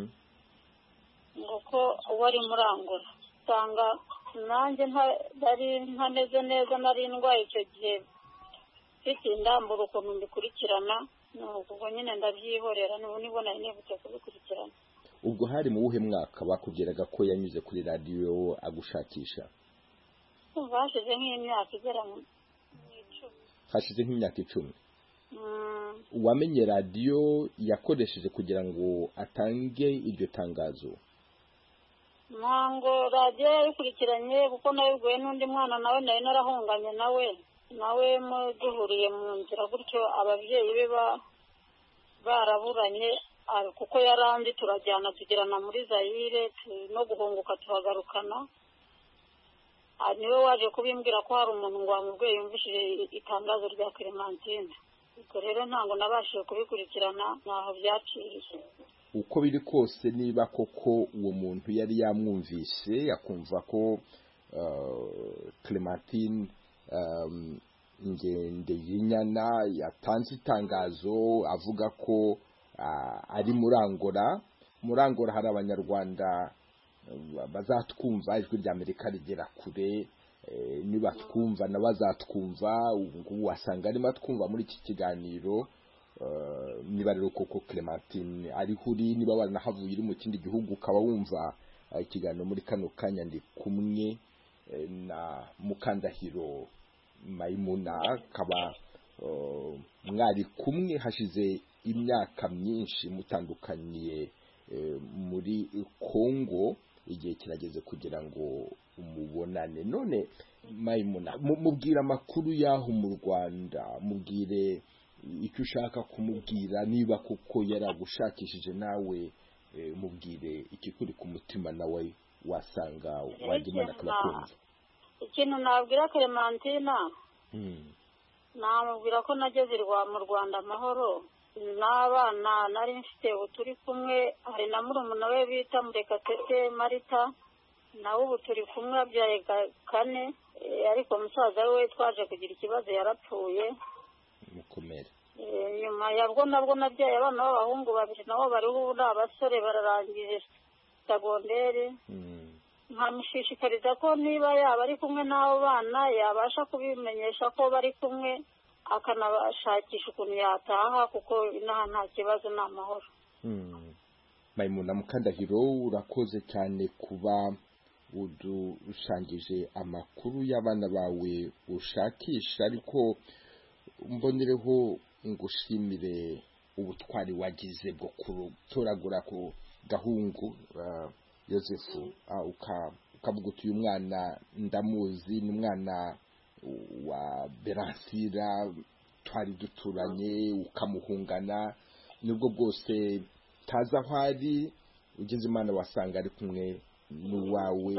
ngo ko wari murangura. Usanga nanjye ntameze neza, nari ndwaye icyo gihe, mfite indambura ukuntu mbikurikirana, ubwo nyine ndabyihorera, n'ubu nari nibutse kubikurikirana. Ubwo hari mu wuhe mwaka bakubwiraga ko yanyuze kuri radiyo agushakisha? Hashize nk'imyaka igera mu 10. Hashize nk'imyaka 10. Wamenye radiyo yakoresheje kugira ngo atange iryo tangazo? Ntango radiyo yayikurikiranye, kuko nabibwiwe n'undi mwana nawe nari narahunganye nawe duhuriye mu nzira gutyo, ababyeyi be baraburanye, kuko yarandi turajyana tugirana muri Zaire, no guhunguka tuhagarukana. Niwe waje kubimbwira ko hari umuntu ngo wamubwiye yumvishije itangazo rya Clementine. ubwo rero ntabwo nabashije kubikurikirana ntaho byaciriye. uko biri kose niba koko uwo muntu yari yamwumvise akumva ko Clementine Ngendeyinyana yatanze itangazo avuga ko ari Murangora hari abanyarwanda bazatwumva, ijwi rya Amerika rigera kure, niba twumva n'abazatwumva ubu wasanga arimo twumva muri iki kiganiro. Niba rero koko Clementine ariho uri, niba waranahavuye uri mu kindi gihugu ukaba wumva ikiganiro muri kano kanya, ndi kumwe na Mukandahiro Maimuna, akaba mwari kumwe hashize imyaka myinshi mutandukaniye muri Kongo, igihe kirageze kugira ngo umubonane. None Maimuna, mubwira amakuru y'aho mu Rwanda, mubwire icyo ushaka kumubwira, niba kuko yaragushakishije nawe mubwire ikikuri ku mutima nawe wasanga wagimana akabakumva. Ikintu nabwira Clementine namubwira ko nageze mu Rwanda amahoro, n'abana nari mfite ubu turi kumwe, hari na murumuna we bita Murekatete Marita, nawe ubu turi kumwe abyaye 4, ariko musaza we twaje kugira ikibazo yarapfuye. Mukomere. Nyuma yabwo nabwo nabyaye abana b'abahungu 2, nabo bariho ubu n'abasore bararangije segonderi. Nkamushishikariza ko niba yaba ari kumwe n'abo bana yabasha kubimenyesha ko bari kumwe, akanabashakisha ukuntu yataha, kuko inaha nta kibazo n'amahoro. Maimuna Mukandahiro, urakoze cyane kuba udushangije amakuru y'abana bawe ushakisha, ariko mbonereho ngushimire ubutwari wagize bwo kutoragura ku gahungu Yosefu, ukavuga uti uyu mwana ndamuzi, ni umwana wa Beransira twari duturanye, ukamuhungana, nibwo bwose taza aho ari, ugeze Imana wasanga ari kumwe n'uwawe,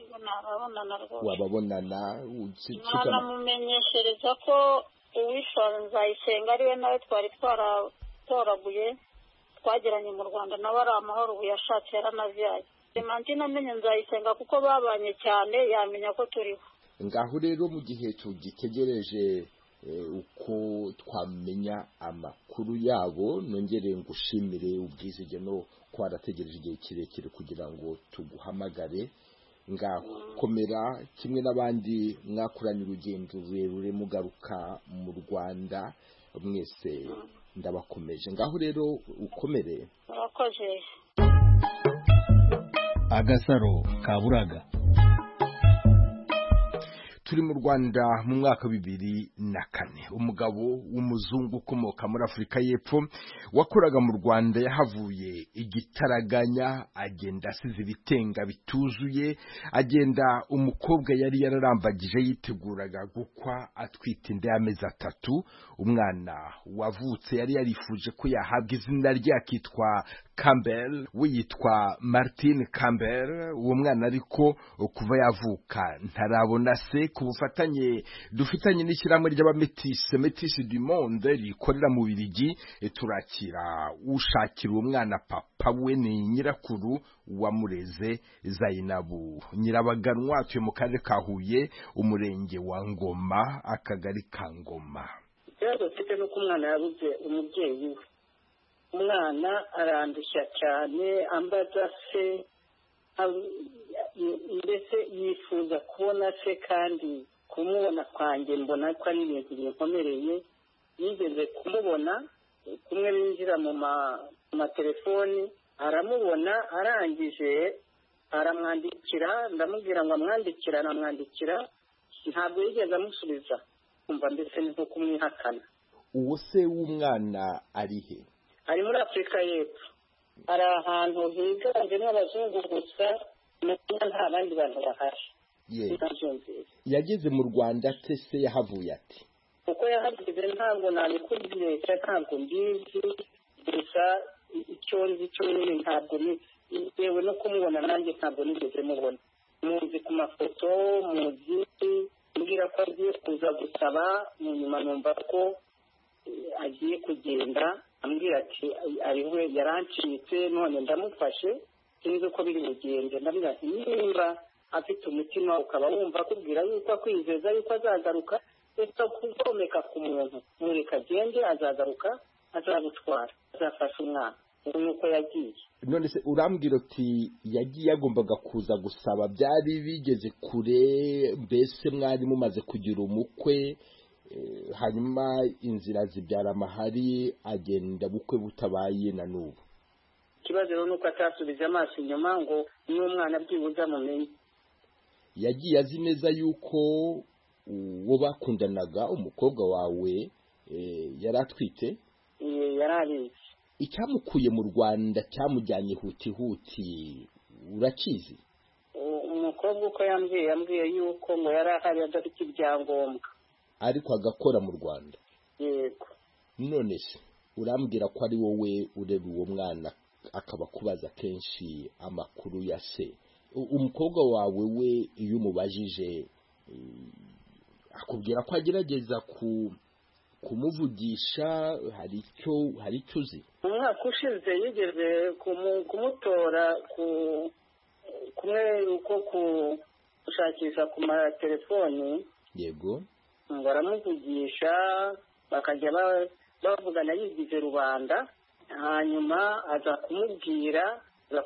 wababonana. Nkanamumenyeshereza ko uwishora Nzayisenga ariwe nawe twari twaratoraguye twagiranye mu Rwanda, nawe ari amahoro, ubu yashatse yaranavyaye. Clementine amenye Nzayisenga kuko babanye cyane, yamenya ko turiho. Ngaho rero mu gihe tugitegereje uko twamenya amakuru yabo, nongere ngushimire ubwizige no kwarategereje igihe kirekire kugira ngo tuguhamagare. Ngaho komera, kimwe n'abandi mwakuranye urugendo rurerure mugaruka mu Rwanda, mwese ndabakomeje. Ngaho rero ukomere. Murakoze. Agasaro Kaburaga. Turi mu Rwanda mu mwaka 2004, umugabo w'umuzungu ukomoka muri Afurika y'Epfo wakoraga mu Rwanda yahavuye igitaraganya, agenda asize ibitenga bituzuye, agenda umukobwa yari yararambagije yiteguraga gukwa atwite inda y'amezi 3. Umwana wavutse yari yarifuje ko yahabwa izina rye akitwa Campbell, we yitwa Martin Campbell. Uwo mwana ariko kuva yavuka ntarabona se. Ku bufatanye dufitanye n'ishyirahamwe ry'abametisse Métis du Monde rikorera mu Bubiligi, turakira ushakira uwo mwana papa we ni nyirakuru wamureze Zainabu Nyirabaganwa, atuye mu karere ka Huye, umurenge wa Ngoma, akagari ka Ngoma. Ikibazo mfite nuko umwana yabuze umubyeyi we. Umwana arandushya cyane, ambaza se, mbese yifuza kubona se, kandi kumubona kwanjye mbona ko ari ibintu binkomereye. Yigeze kumubona kumwe binjira mu matelefoni, aramubona, arangije aramwandikira, ndamubwira ngo amwandikira, aramwandikira, ntabwo yigeze amusubiza, kumva mbese ni nko kumwihakana. Uwo se w'umwana ari he? Ari muri Afurika y'Epfo, ari ahantu higanjemo abazungu gusa, nta bandi bantu bahari. Yageze mu Rwanda ate se, yahavuye ati? Uko yahageze ntabwo nabikubwiye, ntabwo mbizi, gusa icyo nzi cyo nyine ntabwo yewe no kumubona nanjye ntabwo nigeze mubona. Muzi ku mafoto, muzi mbwira ko agiye kuza gusaba, nyuma numva ko agiye kugenda ambwira ati ariwe yarancitse none ndamufashe sinzi uko biri bugende. ndamubwira ati nimba afite umutima ukaba wumva akubwira yuko akwizeza yuko azagaruka reka kugomeka ku muntu mureka agende azagaruka azagutwara azafasha umwana. nuko yagiye. none se urambwira uti yagiye yagombaga kuza gusaba, byari bigeze kure mbese mwari mumaze kugira umukwe hanyuma inzira zibyara amahari agenda bukwe butabaye na n'ubu? ikibazo rero nuko atasubije amaso inyuma ngo n'umwana byibuze amumenye. yagiye azi neza yuko uwo bakundanaga umukobwa wawe yari atwite? yari abizi. icyamukuye mu Rwanda cyamujyanye huti urakizi? umukobwa uko yambwiye yuko ngo yari ahari adafite ibyangombwa ariko agakora mu Rwanda. yego. none se urambwira ko ari wowe urera uwo mwana akaba kubaza kenshi amakuru ya se, umukobwa wawe we iyo umubajije akubwira ko agerageza kumuvugisha, hari icyo uzi? umwaka ushize yigeze kumutora kumwe uko gushakisha ku matelefoni. yego. ngo aramuvugisha bakajya bavugana yigize rubanda, hanyuma aza kumubwira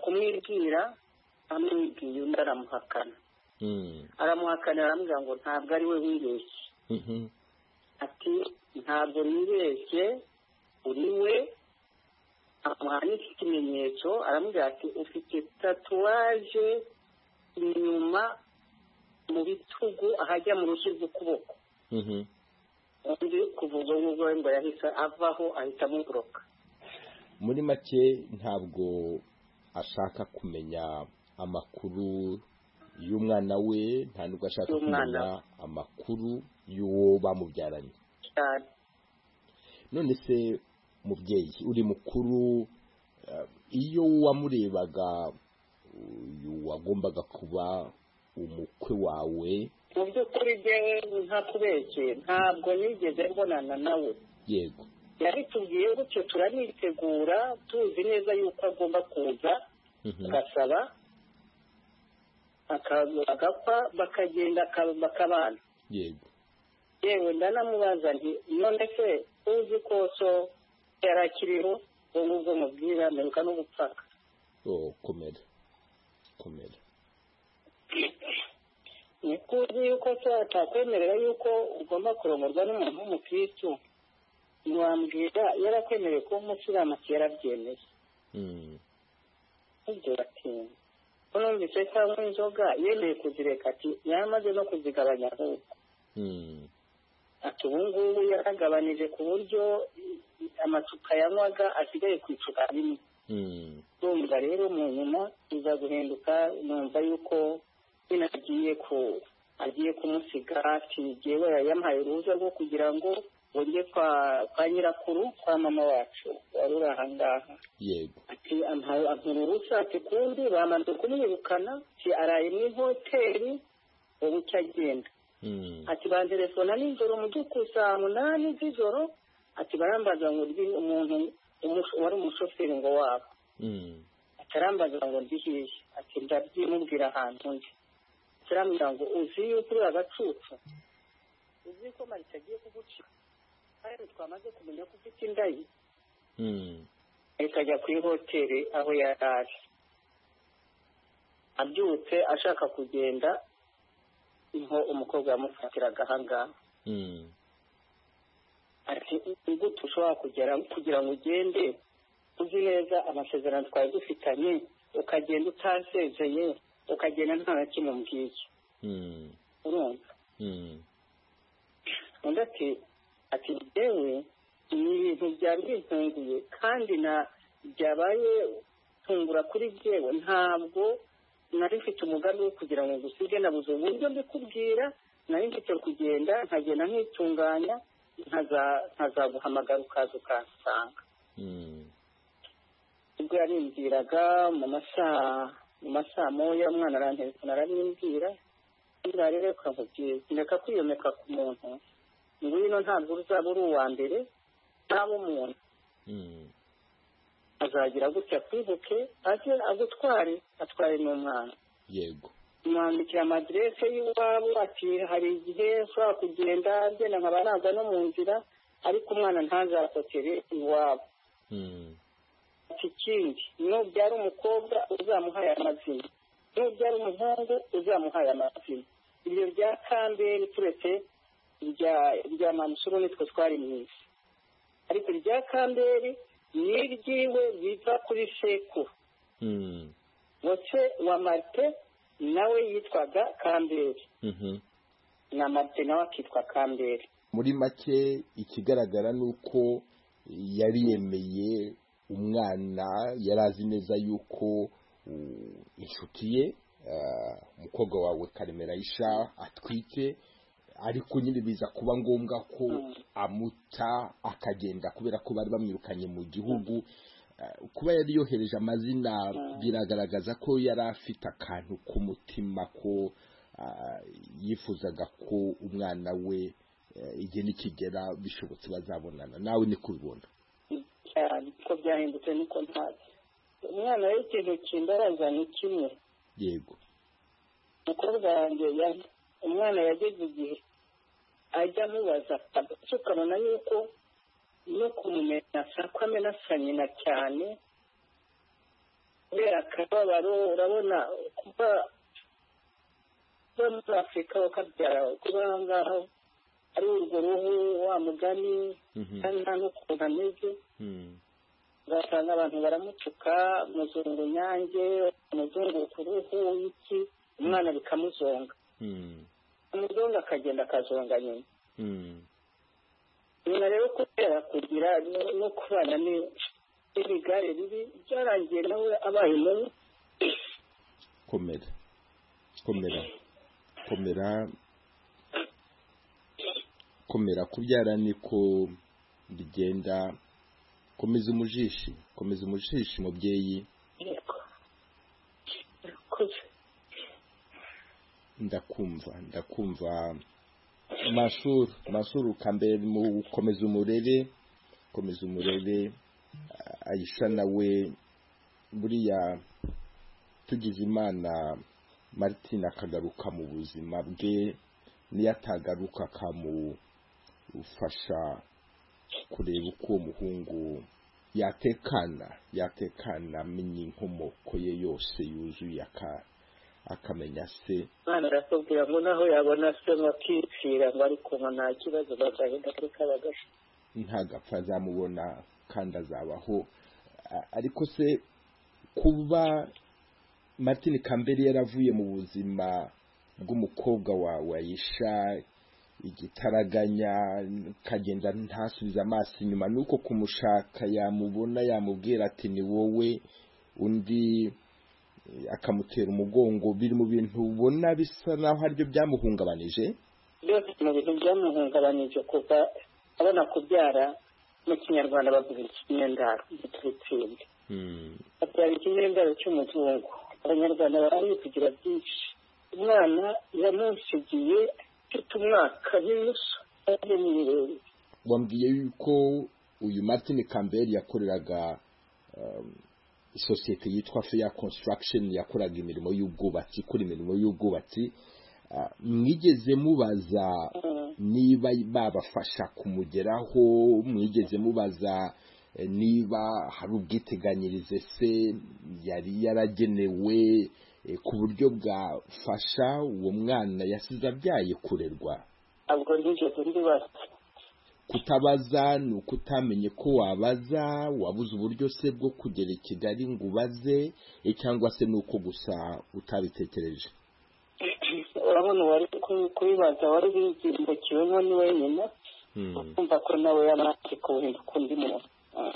amwibwiye undi aramuhakana. aramuhakana aramubwira ngo ntabwo ari we wibeshye. ati ntabwo nibeshye uri we. amuha n'ikimenyetso aramubwira ati ufite tatuwaje inyuma mu bitugu ahajya mu rushyi rw'ukuboko. undi kuvuga ngo yahise avaho ahita amuburoka. muri make ntabwo ashaka kumenya amakuru y'umwana we, nta nubwo ashaka kumenya amakuru y'uwo bamubyaranye. none se mubyeyi uri mukuru, iyo wamurebaga wagombaga kuba umukwe wawe? mu by'ukuri byewe ntakubeshye ntabwo nigeze mbonana nawe. yego. yabitubwiye gutyo turanitegura tuzi neza yuko agomba kuza agasaba agapfa bakagenda bakabana. yego. yewe ndanamubaza nti none se uzi ko so yarakiriho ubu ngubwo mubwira mperuka no gupfaka. komera. nikuzi yuko so atakwemerera yuko ugomba kurongorwa n'umuntu w'umukristo, ntiwambwira yarakwemereye kuba umusilamu yarabyemeye. ibyo batinda numvise ko anywa inzoga yemeye kuzireka, ati yamaze no kuzigabanya ahubwo. ati ubu ngubu yaragabanije ku buryo amacupa yanywaga asigaye ku icupa rimwe. ndumva rero mu nyuma iza guhinduka, numva yuko nyine agiye kumusiga. ati jyewe yamuhaye uruhushya rwo kugira ngo bongere kwa nyirakuru kwa mama wacu wari uri aha ngaha. yego. ati ampura uruhushya, ati kundi bamaze kumwirukana, ati araye mu ihoteli ubu icyo agenda. ati bantelefona nijoro mu by'ukuri saa 8 z'ijoro, ati barambaza ngo umuntu wari umushoferi ngo wabo. ati arambaza ngo ndi hiye. ati ndabyimubwira ahantu ndi. kirambwira ngo uzi yuko uri agacucu, uzi ko Marita agiye kugucika kandi twamaze kumenya ko ufite inda ye. ahita ajya ku ihoteli aho yari ari. abyutse ashaka kugenda niho umukobwa yamufatiraga aha ngaha. ati gute ushobora kugira ngo ugende uzi neza amasezerano twari dufitanye ukagenda utasezeye ukagenda nta na kimwe umbwiye? urumva? undi ati yewe ni ibintu byari bintunguye kandi byabaye tungura kuri jyewe, ntabwo nari mfite umugambi wo kugira ngo ngusige, nabuze uburyo mbikubwira, nari mfite kugenda nkagenda nkitunganya nkazaguhamagara ukaza ukansanga. ubwo yarimbwiraga mu masaa moya umwana arantelefona arabimbwira, niba rero ukavubyiza reka kwiyomeka ku muntu ngwino, ntabwo uzaba uri uwa mbere, nabo umuntu azagira gutya kwibuke aje agutware atware n'umwana yego mwandikira amadirese y'iwabo ati hari igihe ushobora kugenda ngenda nkaba naza no mu nzira ariko umwana ntazakokere iwabo ati ikindi nubyara umukobwa uzamuhaye amazina nubyara umuhungu uzamuhaye amazina ibyo bya kambere turetse ibya mamusuru nitwe twari mwiza ariko irya kambere ni iryiwe biva kuri sekuru wose wa marite nawe yitwaga kambere na marite nawe akitwa kambere. Muri make ikigaragara ni uko yari yemeye umwana, yari azi neza yuko inshuti ye umukobwa wawe Karemera Aisha atwite, ariko nyine biza kuba ngombwa ko amuta akagenda kubera ko bari bamwirukanye mu gihugu. Kuba yari yohereje amazina biragaragaza ko yari afite akantu k'umutima ko yifuzaga ko umwana we igihe nikigera bishobotse bazabonana. Nawe ni kubibona cyane ko byahindutse niko ntazi umwana we ikintu kindaraza ni kimwe. Yego umukobwa wanjye umwana yageze igihe ajya amubaza ukabona yuko no kumumenya ko amenasa nyina cyane kubera akababaro. Urabona kuba muri Afurika bakabyara kuba aha ngaha ari urwo ruhu wa mugani kandi nta n'ukuntu ameze ugasanga abantu baramutuka muzungu nyange umuzungu ku ruhu iki umwana bikamuzonga umuzungu akagenda akazonga nyina nyina rero kubera kugira no kubana n'ibigare bibi byarangiye nawe abaye mubi. komera komera komera komera kubyara niko bigenda. Komeza umujishi mubyeyi. ndakumva Masuru Kambere mu komeza umurere Aisha nawe buriya tugize Imana Martin akagaruka mu buzima bwe, niyo atagaruka akamufasha kureba uko umuhungu yatekana amenye inkomoko ye yose yuzuye akamenya se. Mwana aratubwira ngo naho yabona se bakipfira ngo ariko nta kibazo bazagenda kuri kabagasha ntagapfa azamubona kandi azabaho. Ariko se kuba Martin Kambere yaravuye mu buzima bw'umukobwa wawe Aisha igitaraganya kagenda ntasubiza amaso inyuma, nuko kumushaka yamubona yamubwira ati ni wowe, undi akamutera umugongo, biri mu bintu ubona bisa naho aribyo byamuhungabanije. Byose mu bintu byamuhungabanije kuva abona kubyara mu Kinyarwanda bavuga ikinyendaro cy'utsinde abyara ikinyendaro cy'umuzungu. Abanyarwanda bari kugira byinshi. Umwana yamusigiye afite umwaka n'inusu. Wambwiye yuko uyu Martin Kambere yakoreraga isosiyete yitwa Fair Construction, yakoraga imirimo y'ubwubatsi. Mwigeze mubaza niba babafasha kumugeraho? Mwigeze mubaza niba hari ubwiteganyirize se yari yaragenewe ku buryo bwafasha uwo mwana yasize abyaye kurerwa? Abwo nigeze ndibaza. Kutabaza ni ukutamenye ko wabaza, wabuze uburyo se bwo kugera i Kigali ngo ubaze, cyangwa se ni uko gusa utabitekereje? Urabona wari kubibaza wari bigimbukiyemo ni wenyine kumva ko nawe yamaze kuhinduka undi muntu.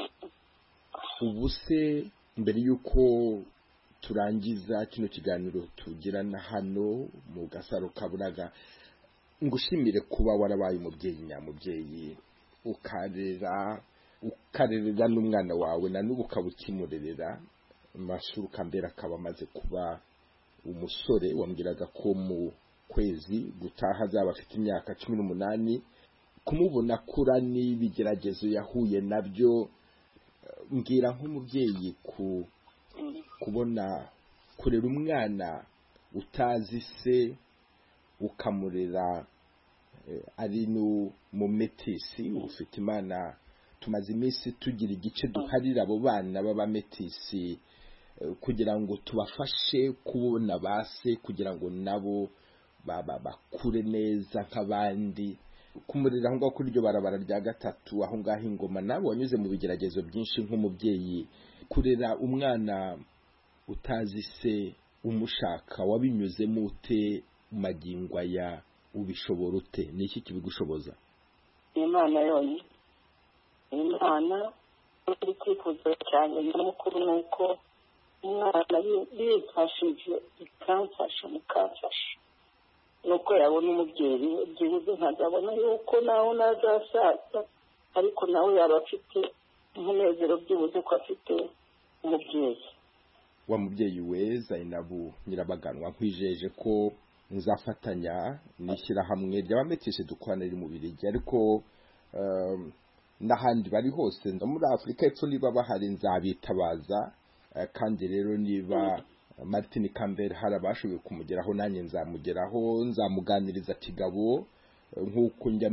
Ubu se mbere y'uko turangiza kino kiganiro tugirana hano mu Gasaro Kaburaga, ngushimire kuba warabaye umubyeyi nyamubyeyi, ukarera n'umwana wawe na n'ubu ukabukimurerera. Masuru Kambere akaba amaze kuba umusore, wambwiraga ko mu kwezi gutaha azaba afite imyaka 18. kumubona akura n'ibigeragezo yahuye nabyo, mbwira nk'umubyeyi kubona kurera umwana utazi se ukamurera ari no mu metisi. Ufite Imana, tumaze iminsi tugira igice duharira abo bana b'abametisi kugira ngo tubafashe kubona base, kugira ngo nabo bakure neza nk'abandi. Kumurira aho ngaho kuri iryo barabara rya gatatu aho ngaho Ingoma, nabo wanyuze mu bigeragezo byinshi nk'umubyeyi. Kurera umwana utazi se umushaka, wabinyuzemo ute? Magingo aya ubishobora ute? Ni iki kibigushoboza? Imana yonyine. Imana iri kwifuza cyane n'umukuru nuko umwana yifashije ikamfasha mukamfasha, nuko yabona umubyeyi byibuze nkazabona yuko nawe nazasaza ariko nawe yaba afite umunezero byibuze ko afite umubyeyi. Wa mubyeyi we Zainabu Nyirabaganwa, nkwijeje ko nzafatanya n'ishyirahamwe ry'abametisi dukorana riri mu Birigi, ariko n'ahandi bari hose muri Afurika y'Epfo niba bahari nzabitabaza, kandi rero niba Martin Campbell hari abashoboye kumugeraho nanjye nzamugeraho, nzamuganiriza kigabo nk'uko njya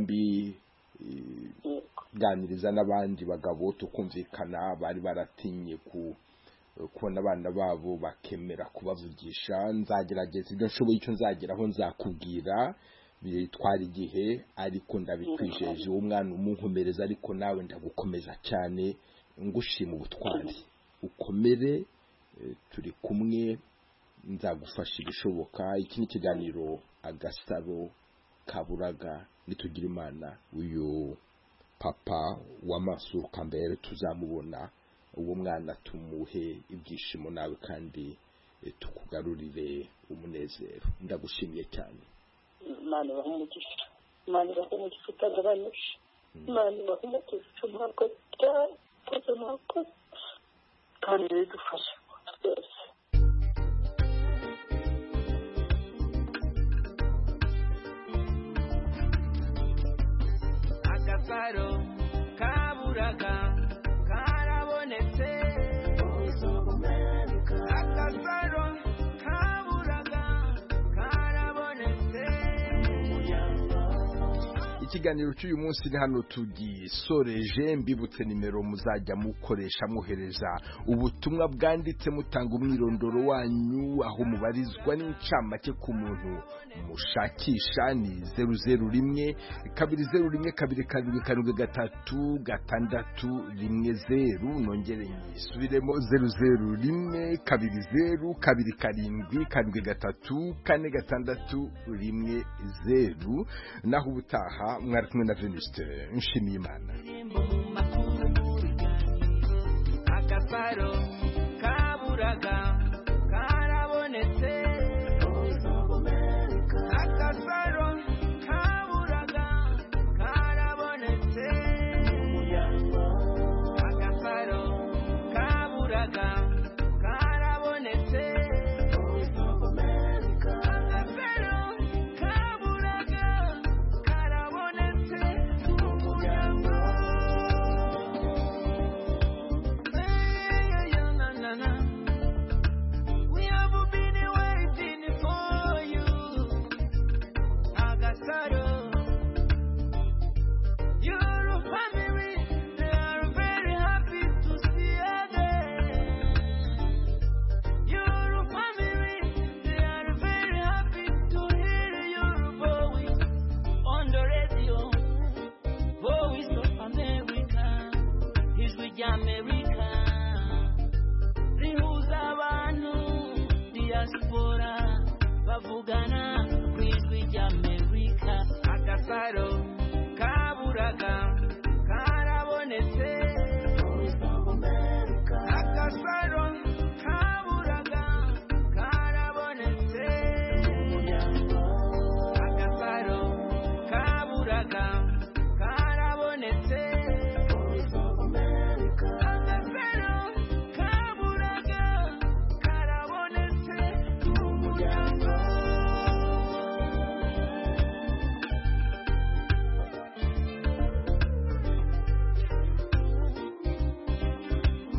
mbiganiriza n'abandi bagabo tukumvikana bari baratinye kubona abana babo bakemera kubavugisha. Nzagerageza ibyo nshoboye, icyo nzageraho nzakubwira, bitwara igihe ariko ndabikwijeje. Umwana umunkomereza, ariko nawe ndagukomeza cyane ngushima ubutwari. Ukomere, turi kumwe, nzagufasha ibishoboka. Iki ni ikiganiro Agasaro Kaburaga, nitugira Imana uyu papa wa Masuru Campbell tuzamubona, uwo mwana tumuhe ibyishimo nawe kandi tukugarurire umunezero. Ndagushimiye cyane. Imana ibahe umugisha, Imana ibahe umugisha utagabanije, Imana ibahe umugisha mwakoze cyane, mwakoze kandi bidufasha twese. Agasaro Kaburaga karabonetse, Agasaro Kaburaga karabonetse. Ikiganiro cy'uyu munsi ni hano tugisoreje. Mbibutse nimero muzajya mukoresha mwohereza ubutumwa bwanditse mutanga umwirondoro wanyu, aho mubarizwa n'incamake ku muntu mushakisha. Ni 001 201 222 610. Nongere nyisubiremo 001 202 222 naho ubutaha mwari kumwe na Venuste Nshimiyimana. Agasaro Kaburaga karabonetse, Agasaro Kaburaga karabonetse, Agasaro Kaburaga karabonetse. America rihuza abantu diaspora bavugana ku ijwi ry'Amerika. Agasaro